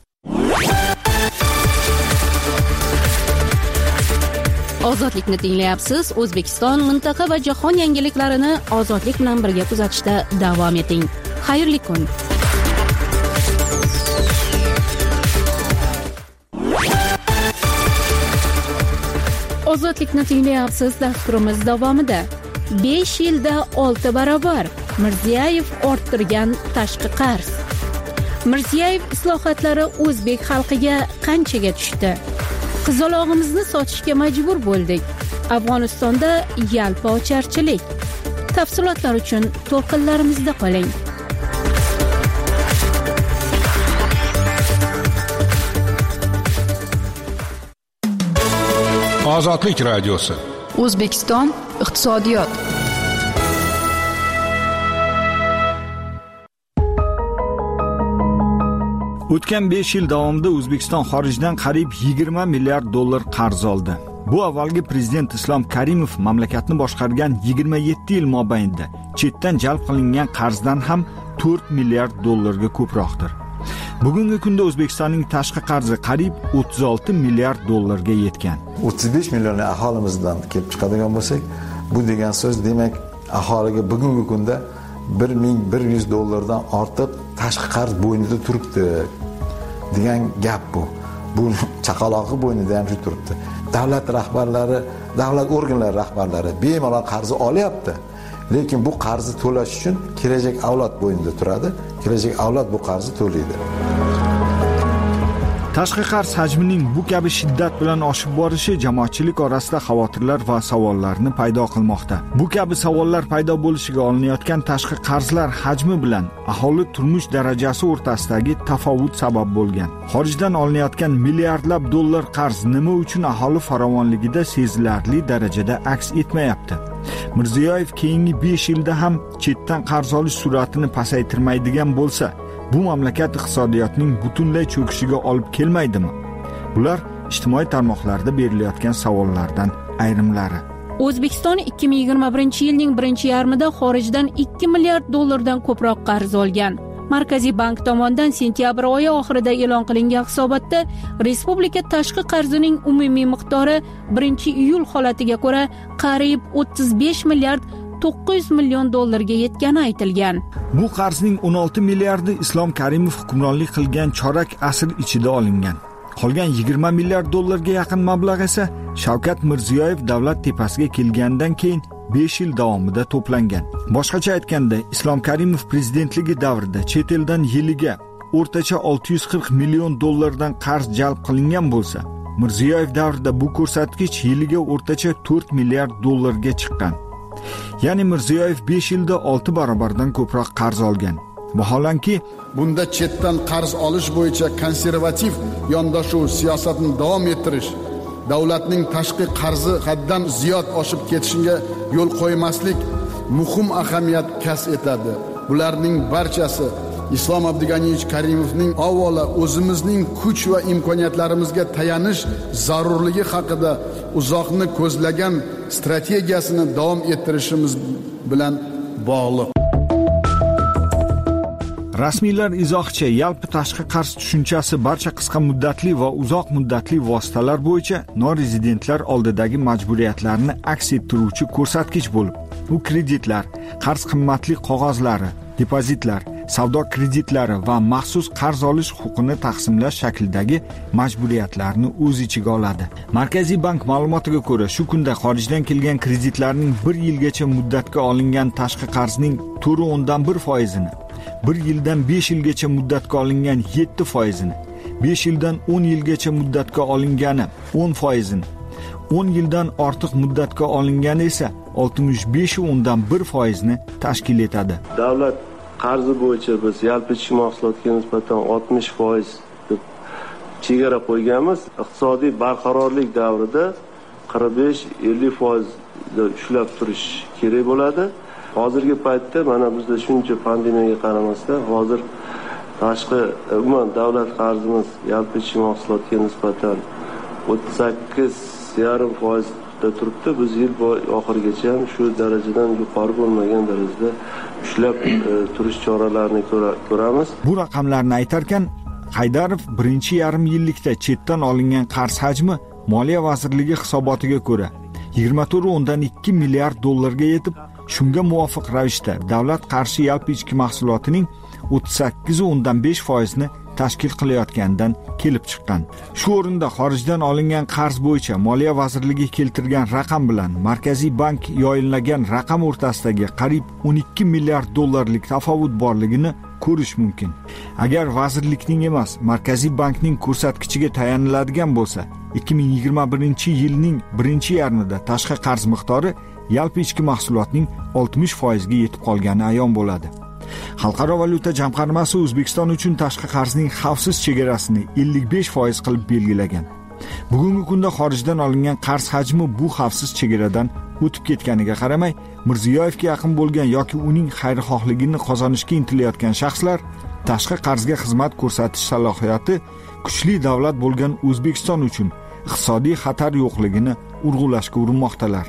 Ozodlikni tinglayapsiz. O'zbekiston, mintaqa va jahon yangiliklarini ozodlik bilan birga kuzatishda davom eting. Xayrli kun. Ozodlikni tinglayapsiz. Dasturimiz davomida besh yilda olti barobar Mirziyoyev orttirgan tashqi qarz. Mirziyoyev islohotlari o'zbek xalqiga qanchaga tushdi? Qizalog'imizni sotishga majbur bo'ldik. Afg'onistonda yalpi ocharchilik. Tafsilotlar uchun to'lqinlarimizda qoling. Ozodlik radiosi. O'zbekiston iqtisodiyot. O'tgan besh yil davomida O'zbekiston xorijdan qariyb yigirma milliard dollar qarz oldi. Bu avvalgi prezident Islom Karimov mamlakatni boshqargan yigirma yetti yil mobaynida chetdan jalb qilingan qarzdan ham to'rt milliard dollarga ko'proqdir. Bugungi kunda O'zbekistonning tashqi qarzi qariyb o'ttiz olti milliard dollarga yetgan. o'ttiz besh million aholimizdan kelib chiqadigan bo'lsak, bu degan so'z demak aholiga bugungi kunda bir ming bir yuz dollardan ortiq tashqi qarz bo'ynida turibdi degan gap bu. Bu chaqaloqi bo'ynida ham shu turibdi. Davlat rahbarlari, davlat organlari rahbarlari bemalol qarz olyapti. Lekin bu qarzni to'lash uchun kelajak avlod bo'ynida turadi. Kelajak avlod bu qarzni to'laydi. Tashqi qarz hajmining bu kabi shiddat bilan oshib borishi jamoatchilik orasida xavotirlar va savollarni paydo qilmoqda. Bu kabi savollar paydo bo'lishiga olinayotgan tashqi qarzlar hajmi bilan aholi turmush darajasi o'rtasidagi tafovut sabab bo'lgan. Xorijdan olinayotgan milliardlab dollar qarz nima uchun aholi farovonligida sezilarli darajada aks etmayapti? Mirziyoyev keyingi besh yilda ham chetdan qarz olish sur'atini pasaytirmaydigan bo'lsa, bu mamlakat iqtisodiyotining butunlay cho'kishiga olib kelmaydimi? Bular ijtimoiy tarmoqlarda berilayotgan savollardan ayrimlari. O'zbekiston ikki ming yigirma birinchi yilning birinchi yarmida xorijdan ikki milliard dollardan ko'proq qarz olgan. Markaziy bank tomonidan sentyabr oyi oxirida e'lon qilingan hisobotda respublika tashqi qarzining umumiy miqdori birinchi iyul holatiga ko'ra qariyb o'ttiz besh milliard to'qqiz yuz million dollarga yetgani aytilgan. Bu qarzning o'n olti milliardi Islom Karimov hukmronlik qilgan chorak asr ichida olingan. Qolgan yigirma milliard dollarga yaqin mablag' esa Shavkat Mirziyoyev davlat tepasiga kelgandan keyin besh yil davomida to'plangan. Boshqacha aytganda, Islom Karimov prezidentligi davrida chet eldan yiliga o'rtacha olti yuz qirq million dollardan qarz jalb qilingan bo'lsa, Mirziyoyev davrida bu ko'rsatkich yiliga o'rtacha to'rt milliard dollarga chiqqan. Ya'ni Mirziyoyev besh yilda olti barobardan ko'proq qarz olgan. Vaholanki, bunda chetdan qarz olish bo'yicha konservativ yondashuv siyosatini davom ettirish, davlatning tashqi qarzi haddan ziyod oshib ketishiga yo'l qo'ymaslik muhim ahamiyat kasb etadi. Bularning barchasi Islom Abdug'aniyevich Karimovning avvalo o'zimizning kuch va imkoniyatlarimizga tayanish zarurligi haqida uzoqni ko'zlagan strategiyasini davom ettirishimiz bilan bog'liq. Rasmiylar izohicha, yalpi tashqi qarz tushunchasi barcha qisqa muddatli va uzoq muddatli vositalar bo'yicha norezidentlar oldidagi majburiyatlarni aks ettiruvchi ko'rsatkich bo'lib, u kreditlar, qarz qimmatli qog'ozlari, depozitlar, savdo kreditlari va maxsus qarz olish huquqini taqsimlash shaklidagi majburiyatlarni o'z ichiga oladi. Markaziy bank ma'lumotiga ko'ra, shu kunda xorijdan kelgan kreditlarning bir yilgacha muddatga olingan tashqi qarzning to'rt o'ndan bir foizini, bir yildan besh yilgacha muddatga olingan yetti foizini, besh yildan o'n yilgacha muddatga olingani o'n foizini, o'n yildan ortiq muddatga olingani esa oltmish besh o'ndan bir foizni tashkil etadi. Davlat qarzi bo'yicha biz yalpi ichki mahsulotga nisbatan oltmish foiz deb chegara qo'yganmiz. Iqtisodiy barqarorlik davrida qirq besh ellik foizda ushlab turish kerak bo'ladi. Hozirgi paytda mana bizda shuncha pandemiyaga qaramasdan hozir tashqi umuman davlat qarzimiz yalpi ichki mahsulotga nisbatan o'ttiz sakkiz yarim foizda turibdi. Biz yil oxirigacha ham shu darajadan yuqori bo'lmagan darajada ushlab e, turish choralarini ko'ramiz. Bu raqamlarni aytarkan, Haydarov birinchi yarim yillikda chetdan olingan qarz hajmi Moliya vazirligi hisobotiga ko'ra yigirma to'rt o'ndan ikki milliard dollarga yetib, shunga muvofiq ravishda davlat qarshi yalpi ichki mahsulotining o'ttiz sakkiz o'ndan besh foizni tashkil qilayotganidan kelib chiqqan. Shu o'rinda xorijdan olingan qarz bo'yicha Moliya vazirligi keltirgan raqam bilan Markaziy bank yoyinlagan raqam o'rtasidagi qariyb o'n ikki milliard dollarlik tafovut borligini ko'rish mumkin. Agar vazirlikning emas, Markaziy bankning ko'rsatkichiga tayaniladigan bo'lsa, ikki ming yigirma birinchi yilning birinchi yarmida tashqi qarz miqdori yalpi ichki mahsulotning oltmish foizga yetib qolgani ayon bo'ladi. Xalqaro valyuta jamg'armasi O'zbekiston uchun tashqi qarzning xavfsiz chegarasini ellik besh foiz qilib belgilagan. Bugungi kunda xorijdan olingan qarz hajmi bu xavfsiz chegaradan o'tib ketganiga qaramay, Mirziyoyevga yaqin bo'lgan yoki uning xayrixohligini qozonishga intilayotgan shaxslar tashqi qarzga xizmat ko'rsatish salohiyati kuchli davlat bo'lgan O'zbekiston uchun iqtisodiy xatar yo'qligini urg'ulashga urinmoqdalar.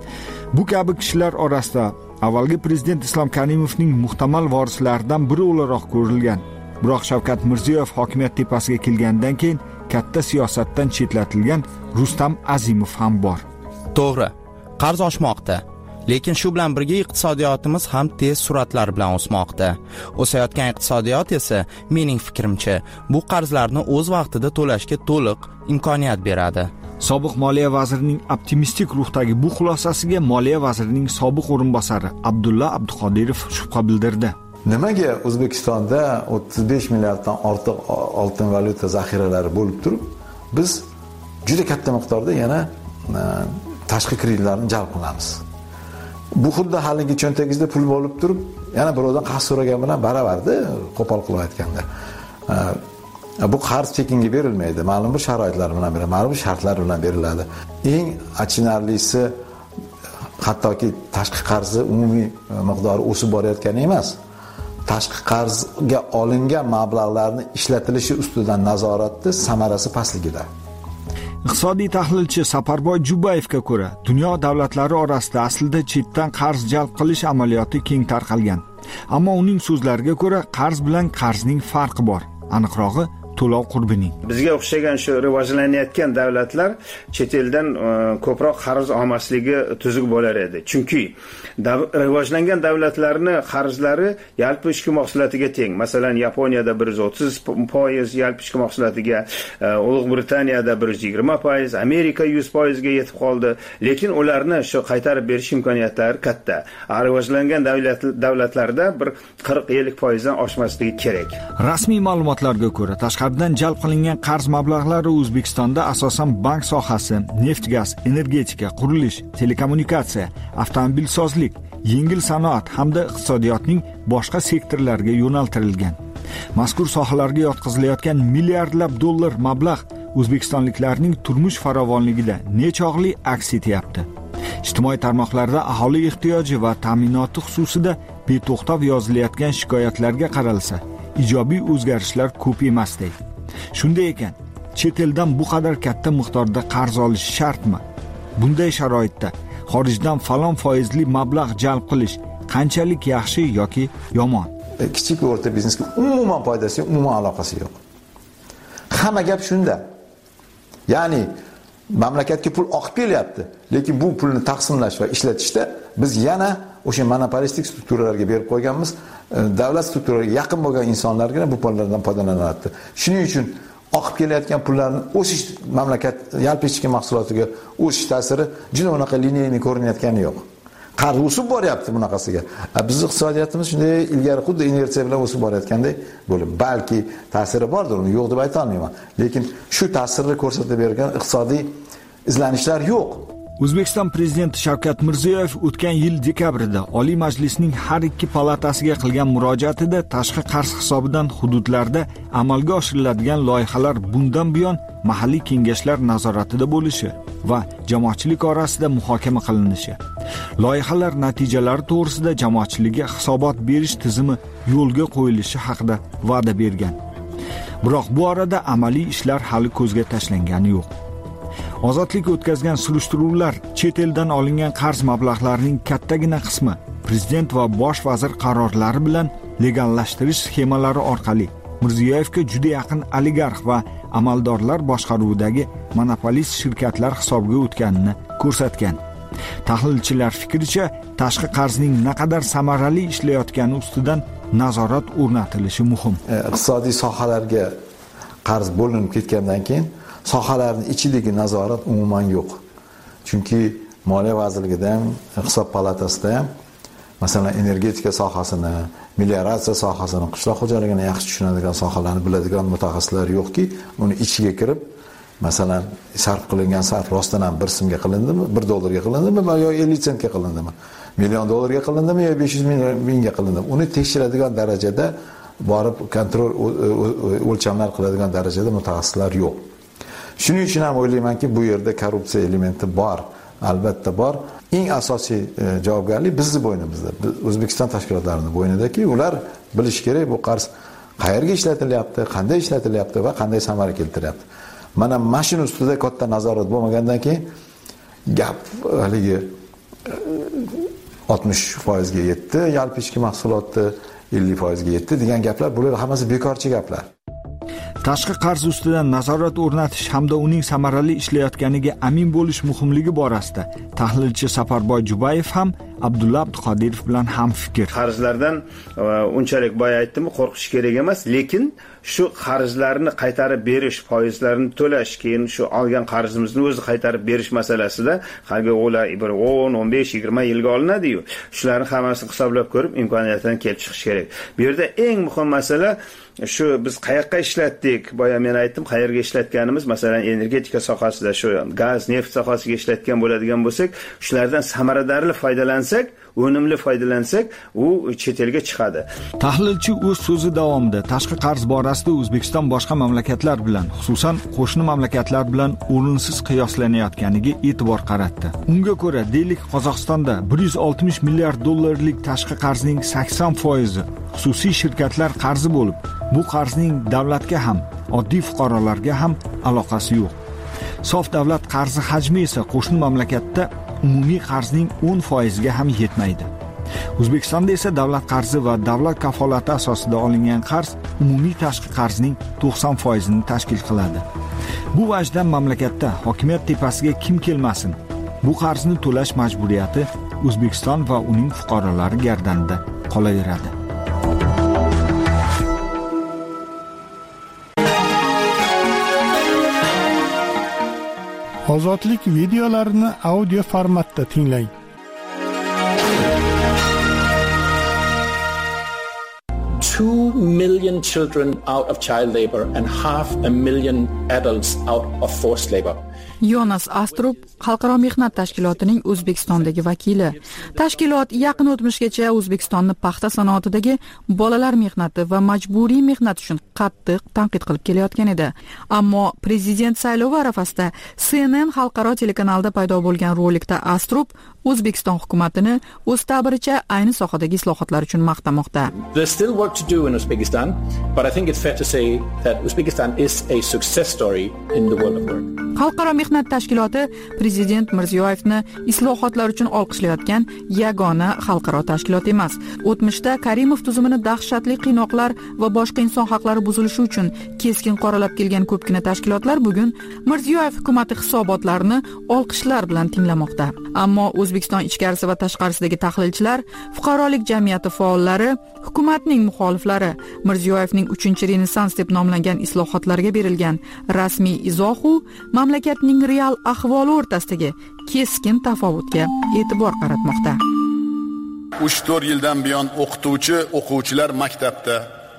Bu kabi kishilar orasida avvalgi prezident Islom Karimovning muhtamal vorislaridan biri o'laroq ko'rilgan, biroq Shavkat Mirziyoyev hokimiyat tepasiga kelgandan keyin katta siyosatdan chetlatilgan Rustam Azimov ham bor. To'g'ri, qarz oshmoqda, lekin shu bilan birga iqtisodiyotimiz ham tez sur'atlar bilan o'smoqda. O'sayotgan iqtisodiyot esa, mening fikrimcha, bu qarzlarni o'z vaqtida to'lashga to'liq imkoniyat beradi. Sobiq Moliya vazirining optimistik ruhdagi bu xulosasiga Moliya vazirining sobiq o'rinbosari Abdulla Abduqodirov shubha bildirdi. Nimaga O'zbekistonda o'ttiz besh milliarddan ortiq oltin valyuta zaxiralari bo'lib turib, biz juda katta miqdorda yana tashqi kreditlarni jalb qilamiz? Bu xuddi haligi cho'ntagingizda pul bo'lib turib, yana birovdan qarz so'ragan bilan baravarda, qo'pol qilib aytganda. Bu qarz chekinga berilmaydi. Ma'lum bir sharoitlar bilan beriladi, ma'lum bir shartlar bilan beriladi. Eng achinarlisi, hattoki tashqi qarzi umumiy miqdori o'sib borayotgani emas. Tashqi qarzga olingan mablag'larning ishlatilishi ustidan nazoratni samarasi pastligida. Iqtisodiy tahlilchi Saparboy Jubayevga ko'ra, dunyo davlatlari orasida aslida chetdan qarz jalb qilish amaliyoti keng tarqalgan. Ammo uning so'zlariga ko'ra, qarz bilan qarzning farqi bor. Aniqrog'i, to'lov qurbining. Bizga o'xshagan shu rivojlanayotgan davlatlar chet eldan ko'proq qarz olmasligi tuzuk bo'lar edi. Chunki rivojlangan davlatlarning qarzlari yalpi ichki mahsulotiga teng. Masalan, Yaponiyada bir yuz o'ttiz foiz yalpi ichki mahsulotiga, Ulug' Britaniyada bir yuz yigirma foiz, Amerika yuz foizga yetib qoldi. Lekin ularni shu qaytarib berish imkoniyatlari katta. Rivojlangan davlat davlatlarda bir qirq ellik foizdan oshmasligi kerak. Rasmiy ma'lumotlarga ko'ra, tashqaridan jalb qilingan qarz mablag'lari O'zbekistonda asosan bank sohasi, neft-gaz, energetika, qurilish, telekommunikatsiya, avtomobilsozlik, yengil sanoat hamda iqtisodiyotning boshqa sektorlariga yo'naltirilgan. Mazkur sohalarga yotqizilayotgan milliardlab dollar mablag' o'zbekistonliklarning turmush farovonligida nechog'li aks etyapti. Ijtimoiy tarmoqlarda aholi ehtiyoji va ta'minoti xususida beto'xtov yozilayotgan shikoyatlarga qaralsa, ijobiy o'zgarishlar ko'p emasday. Shunday ekan, chet eldan bu qadar katta miqdorda qarz olish shartmi? Bunday sharoitda xorijdan falon foizli mablag' jalb qilish qanchalik yaxshi yoki yomon? Kichik va o'rta biznesga umuman foydasi yo'q, umuman aloqasi yo'q. Hamma gap shunda. Ya'ni mamlakatga pul oqib kelyapti, lekin bu pulni taqsimlash va ishlatishda biz yana o'sha monopolistik strukturalarga berib qo'yganmiz. Davlat strukturalariga yaqin bo'lgan insonlargina bu pullardan foydalanyapti. Shuning uchun oqib kelayotgan pullarning o'sish mamlakat yalpi ichki mahsulotiga o'sish ta'siri juda unaqa linearniy ko'rinayotgani yo'q. Qarz o'sib boryapti bunaqasiga. Bizning iqtisodiyotimiz shunday ilgari xuddi inersiya bilan o'sib borayotgandek bo'lib, balki ta'siri bordir, uni yo'q deb ayta olmayman. Lekin shu ta'sirni ko'rsatib bergan iqtisodiy izlanishlar yo'q. O'zbekiston prezidenti Shavkat Mirziyoyev o'tgan yil dekabrida Oliy Majlisning har ikki palatasiga qilgan murojaatida tashqi qarz hisobidan hududlarda amalga oshiriladigan loyihalar bundan buyon mahalliy kengashlar nazoratida bo'lishi va jamoatchilik orasida muhokama qilinishi, loyihalar natijalari to'g'risida jamoatchilikka hisobot berish tizimi yo'lga qo'yilishi haqida va'da bergan. Biroq bu orada amaliy ishlar hali ko'zga tashlangani yo'q. Ozodlik o'tkazgan surishtiruvlar chet eldan olingan qarz mablag'larining kattagina qismi prezident va bosh vazir qarorlari bilan legallashtirish sxemalari orqali Mirziyoyevga juda yaqin oligarx va amaldorlar boshqaruvidagi monopolist shirkatlar hisobiga o'tganini ko'rsatgan. Tahlilchilar fikricha, tashqi qarzning naqadar samarali ishlayotgani ustidan nazorat o'rnatilishi muhim. Iqtisodiy sohalarga qarz bo'linib ketgandan keyin sohalarning ichidagi nazorat umuman yo'q. Chunki Moliya vazirligida ham, Hisob palatasida ham masalan energetika sohasini, melioratsiya sohasini, qishloq xo'jaligini yaxshi tushunadigan sohalarni biladigan mutaxassislar yo'qki, uni ichiga kirib, masalan, sarf qilingan sarf rostdan ham bir so'mga qilindimi, bir dollarga qilindimi yo ellik sentga qilindimi, million dollarga qilindimi yo besh yuz mingga qilindimi, uni tekshiradigan darajada borib kontrol o'lchamlar qiladigan darajada mutaxassislar yo'q. Shuning uchun ham o'ylaymanki, bu yerda korrupsiya elementi bor, albatta bor. Eng asosiy javobgarlik bizning bo'ynimizda. O'zbekiston tashkilotlarining bo'ynidaki, ular bilish kerak bu qarz qayerga ishlatilyapti, qanday ishlatilyapti va qanday samara keltiryapti. Mana mashina ustida katta nazorat bo'lmagandan keyin gap haligi oltmish foiz ga yetdi, yalpi ichki mahsulotni ellik foiz ga yetdi degan gaplar, bular hammasi bekorchi gaplar. Tashqi qarz ustidan nazorat o'rnatish hamda uning samarali ishlayotganiga amin bo'lish muhimligi borasida tahlilchi Safarboy Jubayev ham Abdulla Abduqodirov bilan ham fikr. Qarzlardan unchalik boya aytdim, qo'rqish kerak emas, lekin shu qarzlarni qaytarib berish, foizlarini to'lash, keyin shu olgan qarzimizni o'zi qaytarib berish masalasida harga o'lar bir o'n, o'n besh, yigirma yilga olinadi-yu. Shularni hammasini hisoblab ko'rib, imkoniyatdan kelib chiqish kerak. Bu yerda eng muhim masala shu biz qayoqqa ishlatdik, boya men aytdim, qayerga ishlatganimiz, masalan, energetika sohasida shu gaz, neft sohasiga ishlatgan bo'ladigan bo'lsak, shulardan samaradorli foydalansak, unumli foydalansak, u chet elga chiqadi. Tahlilchi o'z so'zi davomida tashqi qarz borasida O'zbekiston boshqa mamlakatlar bilan, xususan qo'shni mamlakatlar bilan o'rinsiz qiyoslanayotganiga e'tibor qaratdi. Unga ko'ra, deylik, Qozog'istonda bir yuz oltmish milliard dollarlik tashqi qarzning sakson foizi xususiy shirkatlar qarzi bo'lib, bu qarzning davlatga ham, oddiy fuqarolarga ham aloqasi yo'q. Sof davlat qarzi hajmi esa qo'shni mamlakatda umumiy qarzning o'n foiz ga ham yetmaydi. O'zbekistonda esa davlat qarzi va davlat kafolati asosida olingan qarz umumiy tashqi qarzning to'qson foiz ni tashkil qiladi. Bu vajdan mamlakatda hokimiyat tepasiga kim kelmasin, bu qarzni to'lash majburiyati O'zbekiston va uning fuqarolari gardanida qolaveradi. Ozodlik videolarini audio formatda tinglang. Two million children out of child labor and half a million adults out of forced labor. Yonas Astrup Xalqaro mehnat tashkilotining O'zbekistondagi vakili. Tashkilot yaqin o'tmishgacha O'zbekistonni paxta sanoatidagi bolalar mehnati va majburiy mehnat uchun qattiq tanqid qilib kelayotgan edi. Ammo prezident saylovi arafasida C N N xalqaro telekanalida paydo bo'lgan rolikda Astrup O'zbekiston hukumatini o'z ta'biricha ayni sohadagi islohotlar uchun maqtamoqda. There's still work to do in Uzbekistan, but I think it's fair to say that Uzbekistan is a success story in the world of work. Xalqaro Xalqaro mehnat tashkiloti Prezident Mirziyoyevni islohotlar uchun olqishlayotgan yagona xalqaro tashkilot emas. O'tmishda Karimov tuzumini dahshatli qiynoqlar va boshqa inson haqlari buzilishi uchun keskin qoralab kelgan ko'pgina tashkilotlar bugun Mirziyoyev hukumati hisobotlarini olqishlar bilan tinglamoqda. Ammo O'zbekiston ichkarisi va tashqarisidagi tahlilchilar, fuqarolik jamiyati faollari, hukumatning muxoliflari Mirziyoyevning uchinchi renessans deb nomlangan islohotlarga berilgan rasmiy izohu mamlakatning real ahvoli o'rtasidagi keskin tafovutga e'tibor qaratmoqda. uch to'rt yildan buyon o'qituvchi, o'quvchilar maktabda,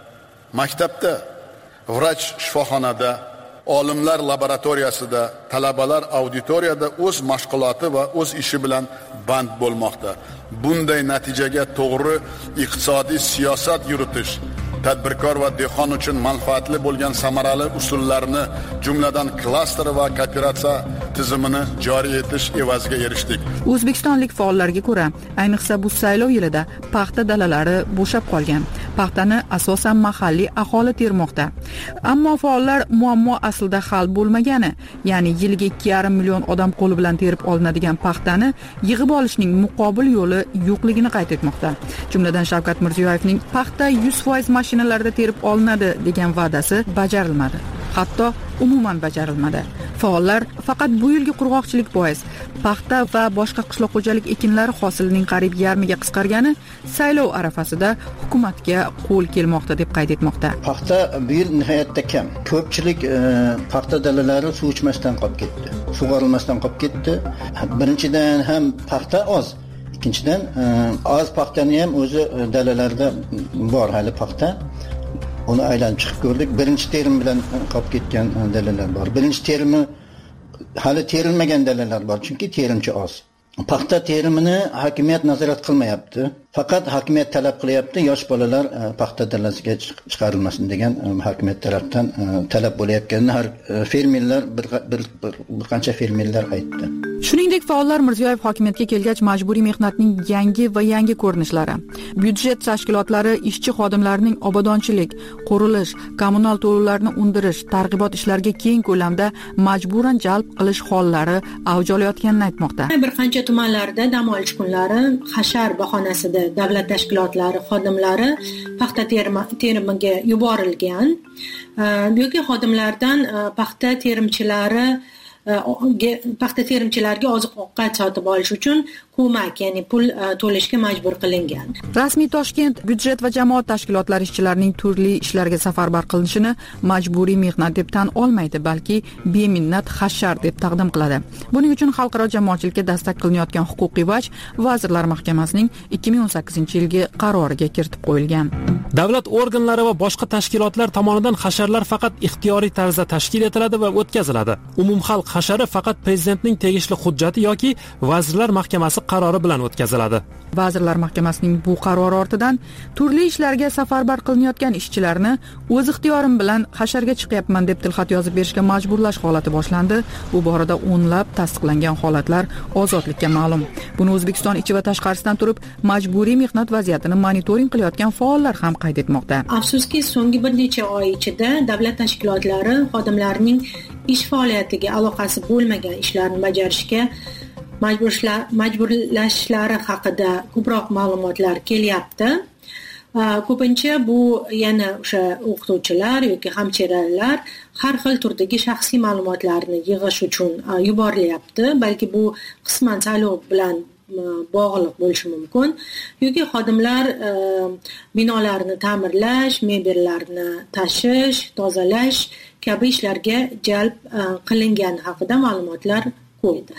maktabda, vrach shifoxonada, olimlar laboratoriyasida, talabalar auditoriyada o'z mashg'uloti va o'z ishi bilan band bo'lmoqda. Bunday natijaga to'g'ri iqtisodiy siyosat yuritish, tadbirkor va dehqon uchun manfaatli bo'lgan samarali usullarni, jumladan klaster va kooperatsiya tizimini joriy etish evaziga erishdik. O'zbekistonlik faollarga ko'ra, ayniqsa bu saylov yilida paxta dalalari bo'shab qolgan. Paxtani asosan mahalliy aholi termoqda. Ammo faollar muammo aslida hal bo'lmagani, ya'ni yiliga ikki yarim million odam qo'li bilan terib olinadigan paxtani yig'ib olishning muqobil yo'li yo'qligini qayd etmoqda. Jumladan Shavkat Mirziyoyevning paxta yuz foiz mashinalarda terib olinadi degan va'dasi bajarilmadi. Hatto umuman bajarilmadi. Faollar faqat bu yilgi qurg'oqchilik bois paxta va boshqa qishloq xo'jalik ekinlari hosilining qariyb yarmiga qisqargani saylov arafasida hukumatga qo'l kelmoqda deb qayd etmoqda. Paxta bu yil nihoyatda kam. Ko'pchilik e, paxta dalalari suv ichmasdan qolib ketdi. Sug'orilmasdan qolib ketdi. Birinchidan ham paxta oz. Ikkinchidan e, oz paxtani ham o'zi dalalarda bor hali paxta. Uni aylanib chiqib ko'rdik. Birinchi terim bilan qolib ketgan dalalar bor. Birinchi terimi hali terilmagan dalalar bor, chunki terimchi oz. Paxta terimini hokimiyat nazorat qilmayapti. Faqat hokimiyat talab qilyapti, yosh bolalar paxta dalasiga chiqarilmasin degan hokimiyat tarafdan talab bo'layotganini har fermerlar bir, bir, bir, bir qancha fermerlar aytdi. Shuningdek, faollar Mirziyoyev hokimiyatga kelgach majburiy mehnatning yangi va yangi ko'rinishlari, byudjet tashkilotlari ishchi xodimlarining obodonchilik, qurilish, kommunal to'lovlarni undirish, targ'ibot ishlariga keng ko'lamda majburan jalb qilish hollari avj olayotganini aytmoqda. Bir qancha tumanlarda dam olish kunlari hashar bahonasida davlat tashkilotlari xodimlari paxta terimiga yuborilgan yoki xodimlardan paxta terimchilari paxta terimchilarga oziq-ovqat sotib olish uchun ko'mak, ya'ni pul to'lashga majbur qilingan. Rasmiy Toshkent byudjet va jamoat tashkilotlari ishchilarining turli ishlarga safarbar qilinishini majburiy mehnat deb tan olmaydi, balki beminnat hashar deb taqdim qiladi. Buning uchun xalqaro jamoatchilikka dastak qilinayotgan huquqiy vaj Vazirlar Mahkamasining ikki ming o'n sakkizinchi yilgi qaroriga kiritib qo'yilgan. Davlat organlari va boshqa tashkilotlar tomonidan hasharlar faqat ixtiyoriy tarzda tashkil etiladi va o'tkaziladi. Umumxalq hashari faqat prezidentning tegishli hujjati yoki Vazirlar Mahkamasi qarori bilan o'tkaziladi. Vazirlar Mahkamasining bu qarori ortidan turli ishlarga safarbar qilinayotgan ishchilarni o'z ixtiyorim bilan hasharga chiqyapman deb tilxat yozib berishga majburlash holati boshlandi. Bu borada o'nlab tasdiqlangan holatlar ozodlikka ma'lum. Buni O'zbekiston ichi va tashqarisidan turib majburiy mehnat vaziyatini monitoring qilayotgan faollar ham qayd etmoqda. Afsuski, so'nggi bir necha oy ichida davlat tashkilotlari xodimlarining ish faoliyatiga aloqasi bo'lmagan ishlarni bajarishga majburlashlari haqida ko'proq ma'lumotlar kelyapti. Ko'pincha bu yana o'sha o'qituvchilar yoki hamshiralar har xil turdagi shaxsiy ma'lumotlarni yig'ish uchun yuborilyapti. Balki bu qisman saylov bilan bog'liq bo'lishi mumkin. Yoki xodimlar binolarni ta'mirlash, mebellarni tashish, tozalash kabi ishlarga jalb qilingani haqida ma'lumotlar qo'ydi.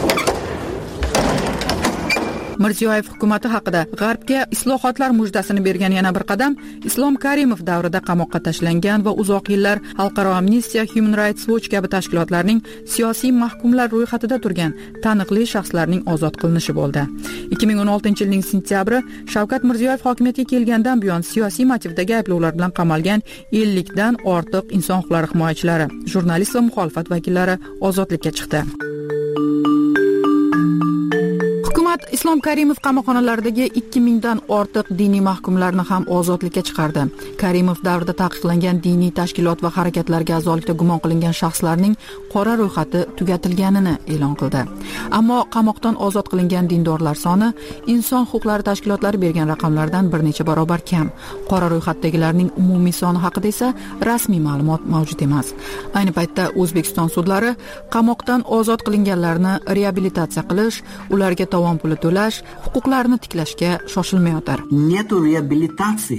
Mirziyoyev hukumati haqida G'arbga islohotlar mujdasini bergan yana bir qadam Islom Karimov davrida qamoqqa tashlangan va uzoq yillar Xalqaro Amnistiya, Human Rights Watch kabi tashkilotlarning siyosiy mahkumlar ro'yxatida turgan taniqli shaxslarning ozod qilinishi bo'ldi. ikki ming o'n oltinchi yilning sentyabri Shavkat Mirziyoyev hokimiyatga kelgandan buyon siyosiy motivdagi ayblovlar bilan qamalgan ellikdan ortiq inson huquqlari himoyachilari, jurnalist va muxolifat vakillari ozodlikka chiqdi. Hukumat Islom Karimov qamoqxonalaridagi ikki mingdan ortiq diniy mahkumlarni ham ozodlikka chiqardi. Karimov davrida taqiqlangan diniy tashkilot va harakatlarga a'zolikda gumon qilingan shaxslarning qora ro'yxati tugatilganini e'lon qildi. Ammo qamoqdan ozod qilingan dindorlar soni inson huquqlari tashkilotlari bergan raqamlardan bir necha barobar kam. Qora ro'yxatdagilarning umumiy soni haqida esa rasmiy ma'lumot mavjud emas. Ayni paytda O'zbekiston sudlari qamoqdan ozod qilinganlarni reabilitatsiya qilish, ularga tovon puli to'lash, huquqlarini tiklashga shoshilmayotir. Нету реабилитации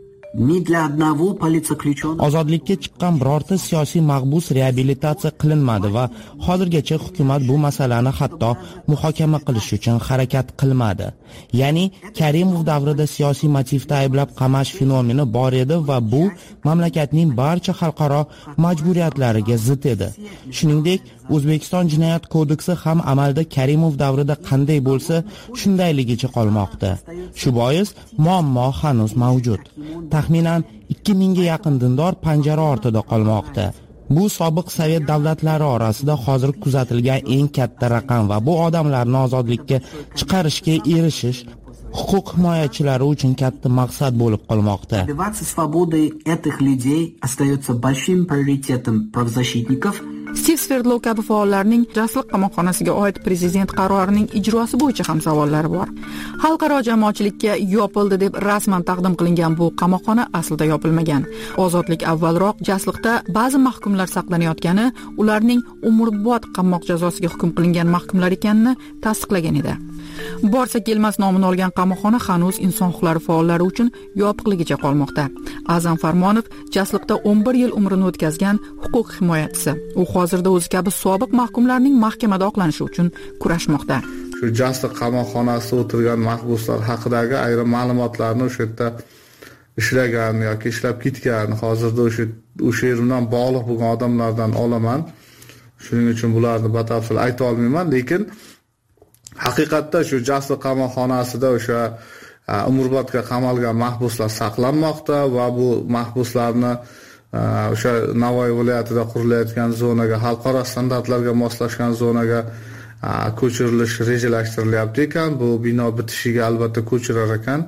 ni для одного политзаключенного. Ozodlikka chiqqan birorta siyosiy mahbus reabilitatsiya qilinmadi va hozirgacha hukumat bu masalani hatto muhokama qilish uchun harakat qilmadi. Ya'ni Karimov davrida siyosiy motivda ayblab qamash fenomeni bor edi va bu mamlakatning barcha xalqaro majburiyatlariga zid edi. Shuningdek, O'zbekiston jinoyat kodeksi ham amalda Karimov davrida qanday bo'lsa, shundayligicha qolmoqda. Shu bois muammo hanuz mavjud. Taxminan ikki mingga yaqin dindor panjara ortida qolmoqda. Bu sobiq Sovet davlatlari orasida hozir kuzatilgan eng katta raqam va bu odamlarni ozodlikka chiqarishga erishish huquq himoyachilari uchun katta maqsad bo'lib qolmoqda. Добиваться свободы этих людей остается большим приоритетом правозащитников. Stiv Sverdlov kabi faollarning Jasliq qamoqxonasiga oid prezident qarorining ijrosi bo'yicha ham savollari bor. Xalqaro jamoatchilikka yopildi deb rasman taqdim qilingan bu qamoqxona aslida yopilmagan. Ozodlik avvalroq Jasliqda ba'zi mahkumlar saqlanayotgani, ularning umrbod qamoq jazosiga hukm qilingan mahkumlar ekanini tasdiqlagan edi. Borsa kelmas nomini olgan qamoqxona hanuz inson huquqlari faollari uchun yopiqligicha qolmoqda. Azam Farmonov Jasliqda o'n bir yil umrini o'tkazgan huquq himoyachisi. U hozirda o'zi kabi sobiq mahkumlarning mahkamada oqlanishi uchun kurashmoqda. Shu Jasliq qamoqxonasida o'tirgan mahbuslar haqidagi ayrim ma'lumotlarni o'sha yerda ishlagan yoki ishlab ketgan, hozirda o'sha o'sha yer bilan bog'liq bo'lgan odamlardan olaman. Shuning uchun bularni batafsil ayta olmayman, lekin haqiqatda shu Jasliq qamoqxonasida o'sha umrbodga qamalgan mahbuslar saqlanmoqda va bu mahbuslarni o'sha Navoiy viloyatida qurilayotgan zonaga, xalqaro standartlarga moslashgan zonaga ko'chirilish rejalashtirilyapti ekan. Bu bino bitishiga albatta ko'chirar ekan.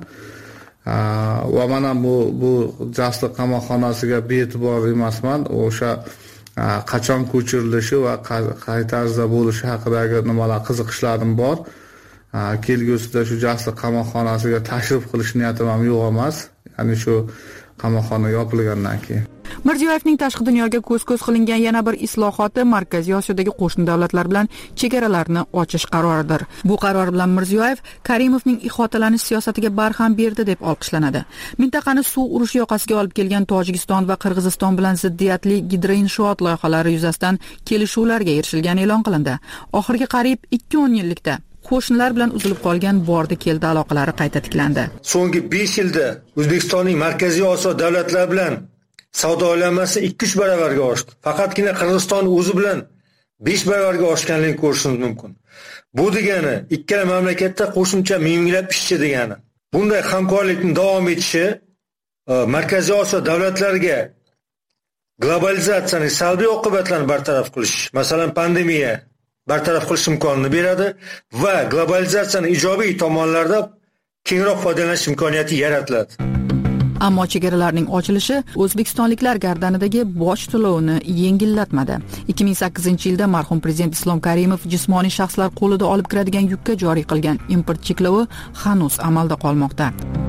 Va mana bu bu Jasliq qamoqxonasiga bee'tibor emasman. O'sha qachon ko'chirilishi va qay tarzda bo'lishi haqidagi nimalar qiziqishlarim bor. Kelgusida shu Jasliq qamoqxonasiga tashrif qilish niyatim ham yo'q emas. Ya'ni shu qamoqxona yopilgandan keyin. Mirziyoyevning tashqi dunyoga ko'z-ko'z qilingan yana bir islohoti Markaziy Osiyodagi qo'shni davlatlar bilan chegaralarni ochish qaroridir. Bu qaror bilan Mirziyoyev Karimovning ihotalanish siyosatiga barham berdi deb olqishlanadi. Mintaqani suv urushi yoqasiga olib kelgan Tojikiston va Qirg'iziston bilan ziddiyatli gidroinshoot loyihalari yuzasidan kelishuvlarga erishilgani e'lon qilindi. Oxirgi qariyb ikki o'n yillikda qo'shnilar bilan uzilib qolgan bordi keldi aloqalari qayta tiklandi. So'nggi besh yilda O'zbekistonning Markaziy Osiyo davlatlari bilan savdo aylanmasi ikki uch baravarga oshdi. Faqatgina Qirg'iziston o'zi bilan besh baravarga oshganligini ko'rishingiz mumkin. Bu degani ikkala mamlakatda qo'shimcha minglab ishchi degani. Bunday hamkorlikning davom etishi Markaziy Osiyo davlatlariga globalizatsiyaning salbiy oqibatlarini bartaraf qilish, masalan pandemiya bartaraf qilish imkonini beradi va globalizatsiyaning ijobiy tomonlarida kengroq foydalanish imkoniyati yaratiladi. Ammo chegaralarning ochilishi o'zbekistonliklar gardanidagi boj to'lovini yengillatmadi. ikki ming sakkizinchi yilda marhum prezident Islom Karimov jismoniy shaxslar qo'lida olib kiradigan yukka joriy qilgan import cheklovi hanuz amalda qolmoqda.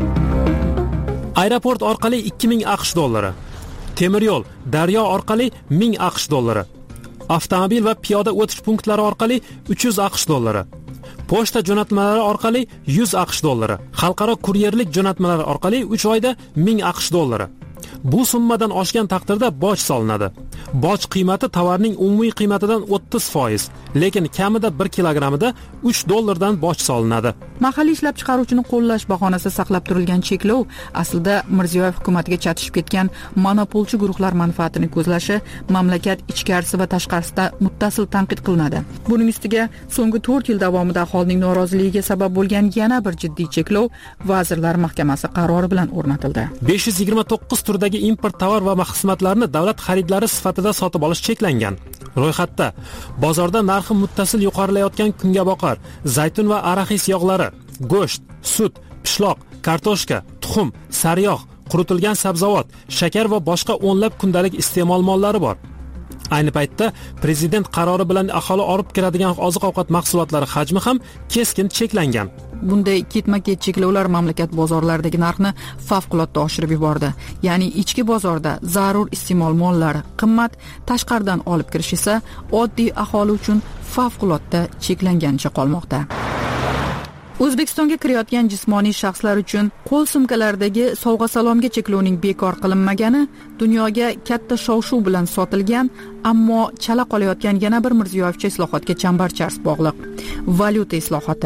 Aeroport orqali ikki ming aqsh dollari, temir yo'l, daryo orqali ming aqsh dollari, avtomobil va piyoda o'tish punktlari orqali uch yuz aqsh dollari, pochta jo'natmalari orqali yuz aqsh dollari, xalqaro kuryerlik jo'natmalari orqali uch oyda ming aqsh dollari. Bu summadan oshgan taqdirda boj solinadi. Boj qiymati tovarning umumiy qiymatidan o'ttiz foiz, lekin kamida bir kilogramida uch dollardan boj solinadi. Mahalliy ishlab chiqaruvchini qo'llash bahonasida saqlab turilgan cheklov aslida Mirziyoyev hukumatiga chatishib ketgan monopolchi guruhlar manfaatini ko'zlashi, mamlakat ichkarisi va tashqarisida muttasil tanqid qilinadi. Buning ustiga so'nggi to'rt yil davomida aholining noroziligiga sabab bo'lgan yana bir jiddiy cheklov Vazirlar Mahkamasi qarori bilan o'rnatildi. besh yuz yigirma to'qqiz turdagi O'zbekistondagi import tovar va xizmatlarni davlat xaridlari sifatida sotib olish cheklangan. Ro'yxatda bozorda narxi muttasil yuqorilayotgan kungaboqar, zaytun va araxis yog'lari, go'sht, sut, pishloq, kartoshka, tuxum, sariyog', quritilgan sabzavot, shakar va boshqa o'nlab kundalik iste'mol mollari bor. Ayni paytda prezident qarori bilan aholi olib kiradigan oziq-ovqat mahsulotlari hajmi ham keskin cheklangan. Bunday ketma-ket cheklovlar mamlakat bozorlaridagi narxni favqulodda oshirib yubordi. Ya'ni ichki bozorda zarur iste'mol mollari qimmat, tashqaridan olib kirish esa oddiy aholi uchun favqulodda cheklanganicha qolmoqda. O'zbekistonga kirayotgan jismoniy shaxslar uchun qo'l sumkalaridagi sovg'a-salomga cheklovning bekor qilinmagani dunyoga katta shov-shuv bilan sotilgan, ammo chala qolayotgan yana bir Mirziyoyevcha islohotga chambarchas bog'liq. Valyuta islohoti.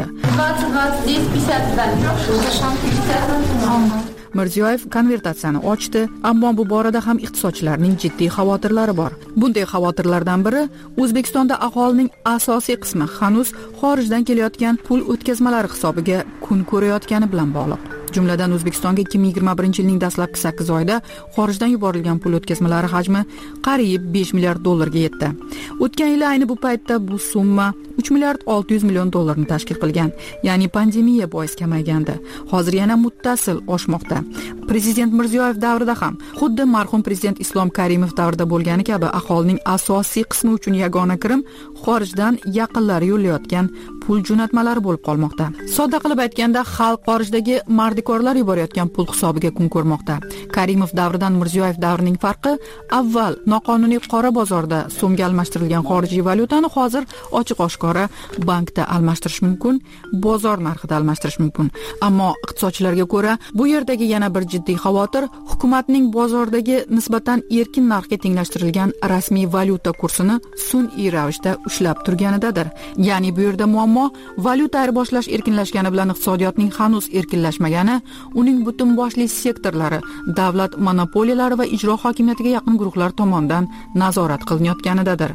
Mirziyoyev konvertatsiyani ochdi, ammo bu borada ham iqtisodchilarning jiddiy xavotirlari bor. Bunday xavotirlardan biri O'zbekistonda aholining asosiy qismi hanuz xorijdan kelayotgan pul o'tkazmalari hisobiga kun ko'rayotgani bilan bog'liq. Jumladan O'zbekistonga ikki ming yigirma birinchi yilning dastlabki sakkiz oyida xorijdan yuborilgan pul o'tkazmalari hajmi qariyb besh milliard dollarga yetdi. O'tgan yil ayni bu paytda bu summa uch milliard olti yuz million dollarni tashkil qilgan, ya'ni pandemiya bois kamaygandi. Hozir yana muttasil oshmoqda. Prezident Mirziyoyev davrida ham xuddi marhum prezident Islom Karimov davrida bo'lgani kabi aholining asosiy qismi uchun yagona kirim xorijdan yaqinlari yo'llayotgan pul jo'natmalari bo'lib qolmoqda. Sodda qilib aytganda, xalq xorijdagi mardikorlar yuborayotgan pul hisobiga kun ko'rmoqda. Karimov davridan Mirziyoyev davrining farqi, avval noqonuniy qora bozorda so'mga almashtirilgan xorijiy valyutani hozir ochiq-oshkora bankda almashtirish mumkin, bozor narxida almashtirish mumkin. Ammo iqtisodchilarga ko'ra, bu yerdagi yana bir jiddiy xavotir hukumatning bozordagi nisbatan erkin narxga tenglashtirilgan rasmiy valyuta kursini sun'iy ravishda ushlab turganidadir. Ya'ni bu yerda muammo valyuta ayirboshlash erkinlashgani bilan iqtisodiyotning hanuz erkinlashmagani, uning butun boshli sektorlari davlat monopoliyalari va ijro hokimiyatiga yaqin guruhlar tomonidan nazorat qilinayotganidadir.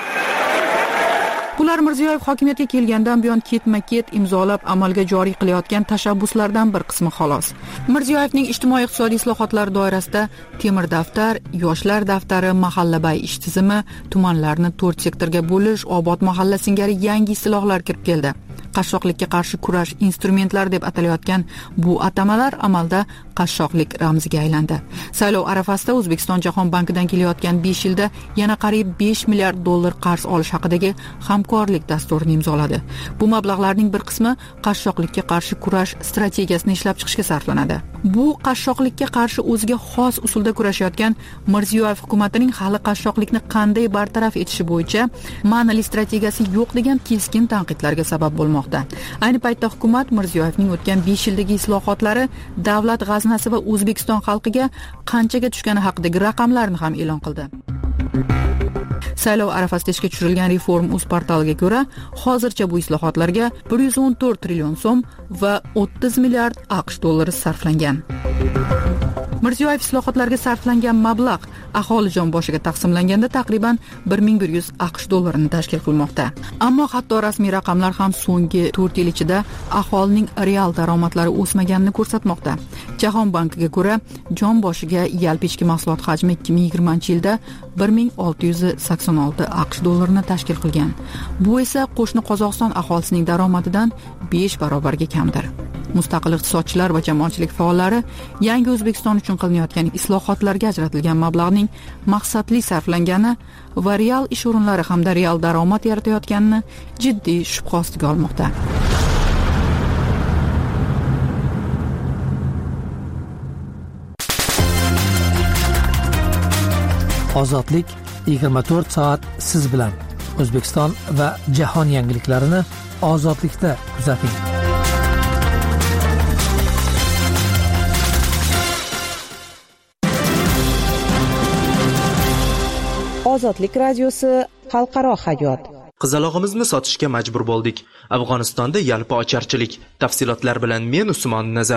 Bular Mirziyoyev hokimiyatga kelgandan buyon ketma-ket imzolab amalga joriy qilayotgan tashabbuslardan bir qismi xolos. Mirziyoyevning ijtimoiy-iqtisodiy islohotlari doirasida temir daftar, yoshlar daftari, mahallabay ish tizimi, tumanlarni to'rt sektorga bo'lish, obod mahalla singari yangi istilohlar kirib keldi. Qashshoqlikka qarshi kurash instrumentlari deb atalayotgan bu atamalar amalda qashshoqlik ramziga aylandi. Saylov arafasida O'zbekiston Jahon bankidan kelayotgan besh yilda yana qariyb besh milliard dollar qarz olish haqidagi hamkorlik dasturini imzoladi. Bu mablag'larning bir qismi qashshoqlikka qarshi kurash strategiyasini ishlab chiqishga sarflanadi. Bu qashshoqlikka qarshi o'ziga xos usulda kurashayotgan Mirziyoyev hukumatining hali qashshoqlikni qanday bartaraf etishi bo'yicha ma'noli strategiyasi yo'q degan keskin tanqidlarga sabab bo'lmoqda. Ayni paytda hukumat Mirziyoyevning o'tgan besh yildagi islohotlari davlat g'aznasi va O'zbekiston xalqiga qanchaga tushgani haqidagi raqamlarni ham e'lon qildi. Saylov arafasida ishga tushirilgan Reform.uz portaliga ko'ra, hozircha bu islohotlarga bir yuz o'n to'rt trillion so'm va o'ttiz milliard AQSh dollari sarflangan. Mirziyoyev islohotlarga sarflangan mablag' aholi jon boshiga taqsimlanganda taqriban bir ming bir yuz AQSh dollarini tashkil qilmoqda. Ammo hatto rasmiy raqamlar ham so'nggi to'rt yil ichida aholining real daromadlari o'smaganini ko'rsatmoqda. Jahon bankiga ko'ra, jon boshiga yalpi ichki mahsulot hajmi ikki ming yigirmanchi yilda bir ming olti yuz sakson olti AQSh dollarini tashkil qilgan. Bu esa qo'shni Qozog'iston aholisining daromadidan besh barobarga kamdir. Mustaqil iqtisodchilar va jamoatchilik faollari yangi O'zbekiston uchun qilinayotgan islohotlarga ajratilgan mablag'ning maqsadli sarflangani va real ish o'rinlari hamda real daromad yaratayotganini jiddiy shubha ostiga olmoqda. Ozodlik yigirma to'rt soat siz bilan. O'zbekiston va jahon yangiliklarini ozodlikda kuzating. Ozodlik radiosi xalqaro hayot. Qizalog'imizni sotishga majbur bo'ldik. Afg'onistonda yalpi ocharchilik. Tafsilotlar bilan men Usmon Nazar.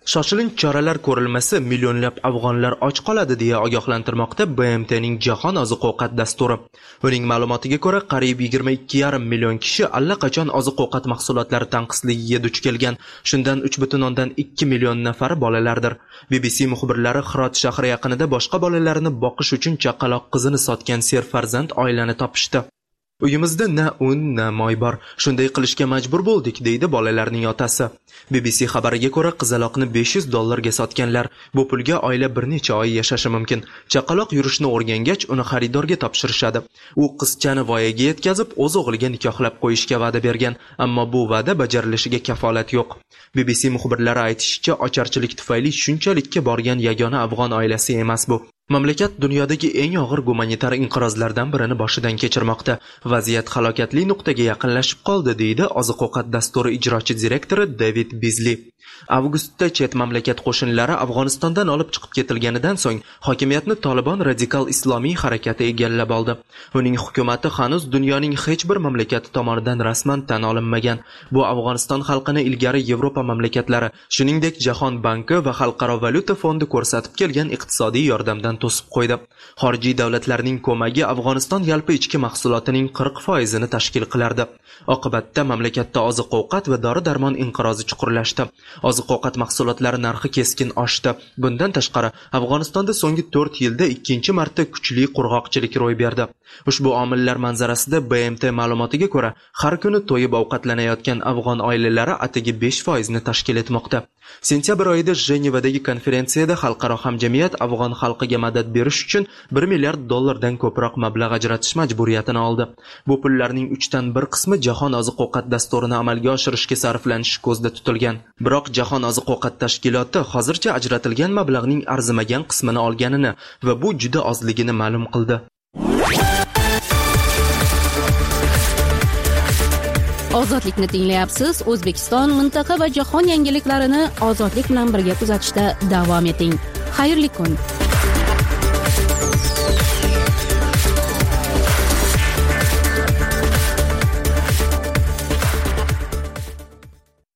Shoshilinch choralar ko'rilmasi millionlab afg'onlar och qoladi deya ogohlantirmoqda B M T'ning Jahon oziq-ovqat dasturi. Uning ma'lumotiga ko'ra, qariyb yigirma ikki yarim million kishi allaqachon oziq-ovqat mahsulotlari tanqisligiga duch kelgan. Shundan uch butun o'ndan ikki million nafari bolalardir. B B C muxbirlari Hirot shahri yaqinida boshqa bolalarini boqish uchun chaqaloq qizini sotgan serfarzand oilani topishdi. Uyimizda na un, na moy bor. Shunday qilishga majbur bo'ldik, deydi bolalarning otasi. B B C xabariga ko'ra, qizaloqni besh yuz dollarga sotganlar. Bu pulga oila bir necha oy yashashi mumkin. Chaqaloq yurishni o'rgangach, uni xaridorga topshirishadi. U qizchani voyaga yetkazib, o'z o'g'liga nikohlab qo'yishga va'da bergan, ammo bu va'da bajarilishiga kafolat yo'q. B B C muxbirlari aytishicha, ocharchilik tufayli shunchalikka borgan yagona afg'on oilasi emas bu. Mamlakat dunyodagi eng og'ir gumanitar inqirozlardan birini boshidan kechirmoqda. Vaziyat halokatli nuqtaga yaqinlashib qoldi, deydi oziq-ovqat dasturi ijrochi direktori David Bizli. Avgustda chet mamlakat qo'shinlari Afg'onistondan olib chiqib ketilganidan so'ng hokimiyatni Tolibon radikal islomiy harakati egallab oldi. Uning hukumati hanuz dunyoning hech bir mamlakati tomonidan rasman tan olinmagan. Bu Afg'oniston xalqini ilgari Yevropa mamlakatlari, shuningdek Jahon banki va Xalqaro valyuta fondi ko'rsatib kelgan iqtisodiy yordamdan to'sib qo'ydi. Xorijiy davlatlarning ko'magi Afg'oniston yalpi ichki mahsulotining qirq foizini tashkil qilardi. Oqibatda mamlakatda oziq-ovqat va dori-darmon inqirozi chuqurlashdi. Oziq-ovqat mahsulotlari narxi keskin oshdi. Bundan tashqari, Afg'onistonda so'nggi to'rt yilda ikkinchi marta kuchli qurg'oqchilik ro'y berdi. Ushbu omillar manzarasida B M T ma'lumotiga ko'ra, har kuni to'yib ovqatlanayotgan afg'on oilalari atigi besh foizni tashkil etmoqda. Sentyabr oyida Jenevadagi konferensiyada xalqaro hamjamiyat afg'on xalqiga madad berish uchun bir milliard dollardan ko'proq mablag' ajratish majburiyatini oldi. Bu pullarning uchdan bir qismi Jahon oziq-ovqat dasturini amalga oshirishga sarflanishi ko'zda tutilgan. Biroq Jahon oziq-ovqat tashkiloti hozircha ajratilgan mablag'ning arzimagan qismini olganini va bu juda ozligini ma'lum qildi. Ozodlikni tinglayapsiz. O'zbekiston, mintaqa va jahon yangiliklarini ozodlik bilan birga kuzatishda davom eting. Xayrli kun.